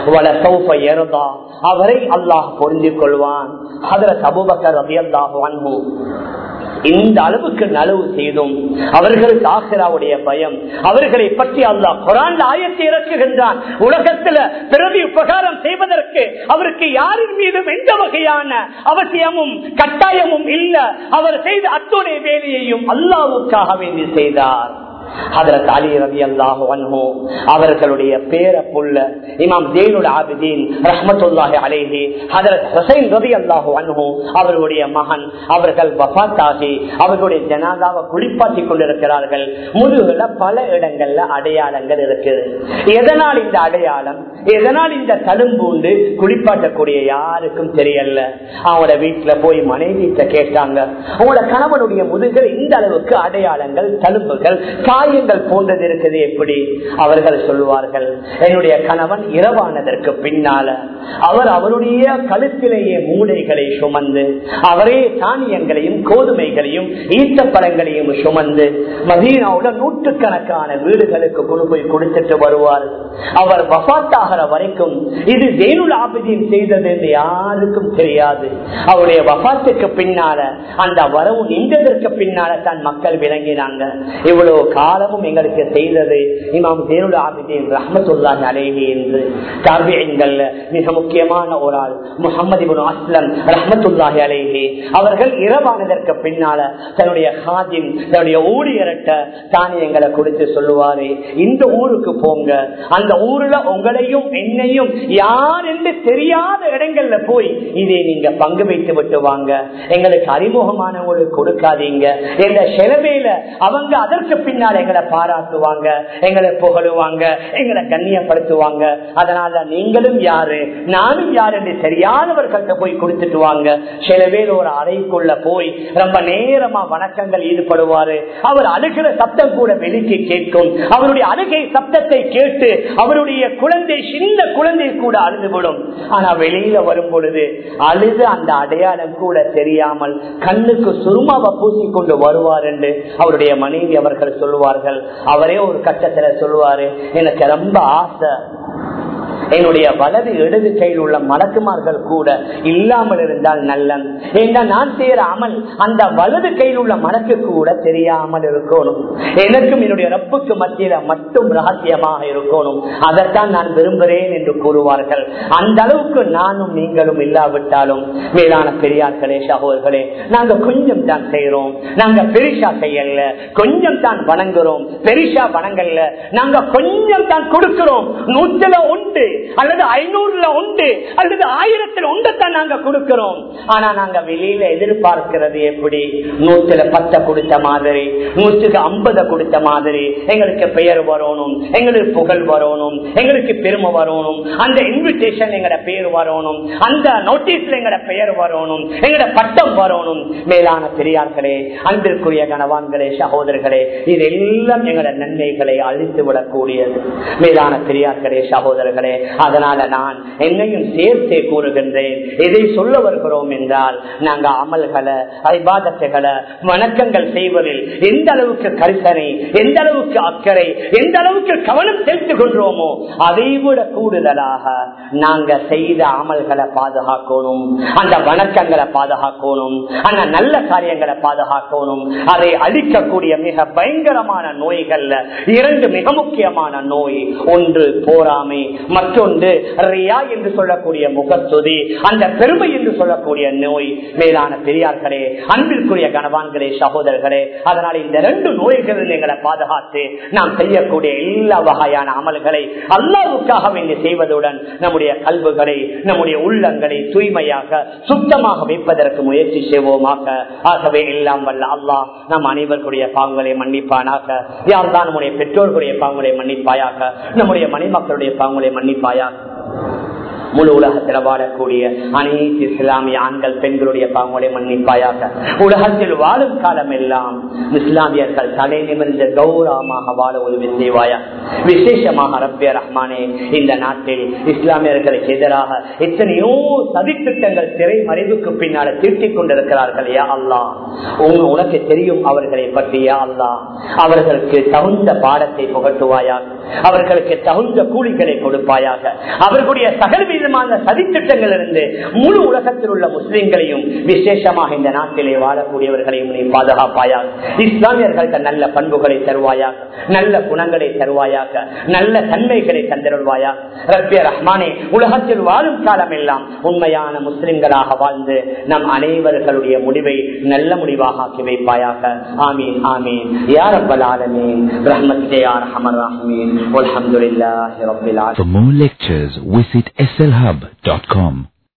அவரை அல்லாஹ் பொருந்திக் கொள்வான். ஹஜ்ரத் அபூபக்கர் ரலியல்லாஹு அன்ஹு இந்த அளவுக்கு நலவு செய்தும் அவர்களுக்கு ஆখিরাவுடைய பயம், அவர்களை பற்றி அல்லாஹ் குர்ஆன்ல ஆயத்தை இறக்குகின்றான். உலகத்துல பிறவி உபகாரம் செய்வதற்கு அவருக்கு யாரின் மீதும் எந்த வகையான அவசியமும் கட்டாயமும் இல்ல. அவர் செய்த அத்துணை வேலையையும் அல்லாஹ்வுக்காக வேண்டி செய்தார். ஹஜ்ரத் அலி ரலியல்லாஹு அன்ஹு அவர்களுடைய பேர புள்ள இமாம் ஜைனுல் ஆபிதீன் ரஹ்மத்துல்லாஹி அலைஹி ஹஜ்ரத் ஹுசைன் ரலியல்லாஹு அன்ஹு அவர்களுடைய மகன் அவர்கள் வஃபாத் ஆகி அவர்களுடைய ஜனாதாவை குளிப்பாட்டிக் கொண்டிருக்கிறார்கள். முதுகுல பல இடங்கள்ல அடையாளங்கள் இருக்குது. எதனால் இந்த அடையாளம், எதனால் இந்த தழும்பூண்டு குளிப்பாட்டக்கூடிய யாருக்கும் தெரியல. அவங்களோட வீட்டுல போய் மனைவிட்ட கேட்டாங்க, உங்களோட கணவனுடைய முதுகில் இந்த அளவுக்கு அடையாளங்கள், தழும்புகள், காயங்கள் போன்றது இருக்குது எப்படி? அவர்கள் சொல்லுவார்கள், என்னுடைய கணவன் இரவானதற்கு பின்னால அவர் அவருடைய கழுத்திலேயே மூடைகளை சுமந்து அவரே தானியங்களையும் கோதுமைகளையும் ஈட்டப்பழங்களையும் சுமந்து மதீனாவுல நூற்றுக்கணக்கான வீடுகளுக்கு கொண்டு போய் கொடுத்துட்டு வருவார். அவர் வஃபாத்தாகிற வரைக்கும் இது ஜைனுல் ஆபிதீன் செய்தது என்று யாருக்கும் தெரியாது. அவருடைய வஃபாத்துக்கு பின்னால அந்த வரவு நின்றதற்கு பின்னால தான் மக்கள் விளங்கினாங்க. இவ்வளவு காலமும் எங்களுக்கு செய்தது இமாம் ஜைனுல் ஆபிதீன் ரஹ்மத்துல்லாஹி அலைஹி என்று. தாபிஈன்கள் மிக முக்கியமான ஒரு ஆள் முஹம்மது இப்னு அஸ்லம் ரஹ்மத்துல்லாஹி அலைஹி அவர்கள் இரவானதற்கு பின்னால தன்னுடைய ஹாஜிம் தன்னுடைய ஊழியர்கிட்ட தானியங்களை கொடுத்து சொல்லுவாரு, இந்த ஊருக்கு போங்க, அந்த ஊர்ல உங்களையும் என்னையும் யார் என்று தெரியாத இடங்கள்ல போய் இதை நீங்க பங்கு வைத்து விட்டு வாங்க, எங்களுக்கு அறிமுகமானவங்களுக்கு கொடுக்காதீங்க என்ற செலவேல அவங்க அதற்கு பின்னால எங்களை பாராட்டுவாங்க, எங்களை புகழுவாங்க, எங்களை கண்ணியப்படுத்துவாங்க. அதனால நீங்களும் யாரு நானும் யாரு என்று சரியானவர்கள்ட்ட போய் கொடுத்துட்டு வாங்க. சில பேர் ஒரு அறைக்குள்ள போய் ரொம்ப நேரமா வணக்கங்கள் ஈடுபடுவாரு. அவர் அழுகிற சப்தம் கூட வெளிக்கு கேட்கும். அவருடைய அழுகை சப்தத்தை கேட்டு அவருடைய குழந்தை, சின்ன குழந்தை கூட அழுதுவிடும். ஆனா வெளியில வரும் பொழுது அழுது அந்த அடையாளம் கூட தெரியாமல் கண்ணுக்கு சுருமாவை பூசிக்கொண்டு வருவார் என்று அவருடைய மனைவி அவர்கள் சொல்லுவார்கள். அவரே ஒரு கட்டத்துல சொல்லுவாரு, எனக்கு ரொம்ப ஆசை என்னுடைய வலது இடது கையில் உள்ள மலக்குமார்கள் கூட இல்லாமல் இருந்தால் நல்லது. ஏன்னா நான் செய்யற அமல் அந்த வலது கையில் உள்ள மலக்கு கூட தெரியாமல் இருக்கணும். எனக்கும் என்னுடைய ரப்புக்கு மத்தியில மட்டும் ரகசியமாக இருக்கணும். அதைத்தான் நான் விரும்புகிறேன் என்று கூறுவார்கள். அந்த அளவுக்கு நானும் நீங்களும் இல்லாவிட்டாலும் மேலான பெரியார்களே, சகோதரர்களே, நாங்க கொஞ்சம் தான் செய்யறோம். நாங்க பெரிசா செய்யல, கொஞ்சம் தான் வணங்குறோம். பெரிசா வணங்கல்ல, நாங்க கொஞ்சம் தான் கொடுக்கிறோம். 100ல 1 அல்லது 500ல 1 அல்லது 1000ல் 1 தான் நாங்க கொடுக்கிறோம். ஆனா நாங்க வெளியில எதிர்பார்க்கிறது எப்படி? 100ல 10 கொடுத்த மாதிரி, 100க்கு 50 கொடுத்த மாதிரி எங்களுக்கு பெயர் வரணும், எங்களுக்கு புகழ் வரணும், எங்களுக்கு பெருமை வரணும், அந்த இன்விடேஷன் எங்கட பெயர் வரணும், அந்த நோட்டீஸ்ல எங்கட பெயர் வரணும், எங்கட பட்டம் வரணும். மேலான பெரியார்களே, அன்பிற்குரிய கணவான்களே, சகோதரர்களே, இதெல்லாம் எங்கட நன்மைகளை அழித்து விடக்கூடியது. மேலான பெரியார்களே, சகோதரர்களே, அதனால நான் என்னையும் சேர்த்தே கூறுகின்றேன். எதை சொல்ல வருகிறோம் என்றால், நாங்க அமல்களை, இபாதத்துகளை, வணக்கங்கள் செய்வதில் எந்த அளவுக்கு கரிசனை, எந்த அளவுக்கு அக்கறை, எந்த அளவுக்கு கவனம் செலுத்துகின்றோமோ அதை விட கூடுதலாக நாங்க செய்த அமல்களை பாதுகாக்கணும், அந்த வணக்கங்களை பாதுகாக்கணும், அந்த நல்ல காரியங்களை பாதுகாக்கணும். அதை அழிக்கக்கூடிய மிக பயங்கரமான நோய்கள்ல 2 மிக முக்கியமான நோய். ஒன்று பொறாமை, மற்றொன்று ரியா என்று சொல்லக்கூடிய முகத்துதி, அந்த பெருமை என்று சொல்லக்கூடிய நோய். மேலான பெரியார்களே, அன்பிற்குரிய கணவான்களே, சகோதரர்களே, அதனால் இந்த 2 நோய்கள் எங்களை பாதுகாத்து நாம் செய்யக்கூடிய எல்லா வகையான அமல்களை அல்லாஹ்வுக்காக வேண்டி செய்வதுடன் நம்முடைய கல்விகளை, நம்முடைய உள்ளங்களை தூய்மையாக சுத்தமாக வைப்பதற்கு முயற்சி செய்வோமாக. ஆகவே எல்லாம் வல்ல அல்லாஹ் நம் அனைவருடைய பாவங்களை மன்னிப்பானாக. யார்தான் நம்முடைய பெற்றோர்களுடைய பாவங்களை மன்னிப்பாயாக, நம்முடைய மனைமக்களுடைய பாவங்களை மன்னிப்பாயாக. முழு உலகத்தில் வாழக்கூடிய அனைத்து இஸ்லாமிய ஆண்கள் பெண்களுடைய பாவங்களை மன்னிப்பாயாக. உலகத்தில் வாழும் காலம் எல்லாம் இஸ்லாமியர்கள் தலை நிமிர்ந்த கௌரவமாக வாழ உதவி செய்வாயா. விசேஷமாக ரப்பே ரஹ்மானே, இந்த நாட்டில் இஸ்லாமியர்களுக்கு எதிராக எத்தனையோ சதித்திட்டங்கள் திரை மறைவுக்கு பின்னால தீட்டிக் கொண்டிருக்கிறார்கள். யா அல்லாஹ், உனக்கு தெரியும் அவர்களை பற்றி. யா அல்லாஹ், அவர்களுக்கு தகுந்த பாடத்தை புகட்டுவாயாக, அவர்களுக்கு தகுந்த கூலிகளை கொடுப்பாயாக. அவர்களுடைய சகல சதித்திட்டங்கள் இருந்து முழு உலகத்தில் உள்ள முஸ்லிம்களையும் விசேஷமாக இந்த நாட்டிலே வாழக்கூடியவர்களையும் நீ பாதுகாப்பாயாக. இஸ்லாமியர்களுக்கு நல்ல பண்புகளை தருவாயாக, நல்ல குணங்களை தருவாயாக, நல்ல தன்மைகளை தந்திருவாயாக. ரப்பே ரஹ்மானே, உலகத்தில் வாழும் காலம் எல்லாம் உண்மையான முஸ்லிம்களாக வாழ்ந்து நம் அனைவர்களுடைய முடிவை நல்ல முடிவாக ஆக்கி வைப்பாயாக. ஆமீன் ஆமீன் யா ரப்பல் ஆலமீன். ரஹ்மத்துக யா அர்ஹமர் ராஹிமீன். வல்ஹம்துலில்லாஹி ரப்பில் ஆலமீன். For more lectures, visit slhub.com.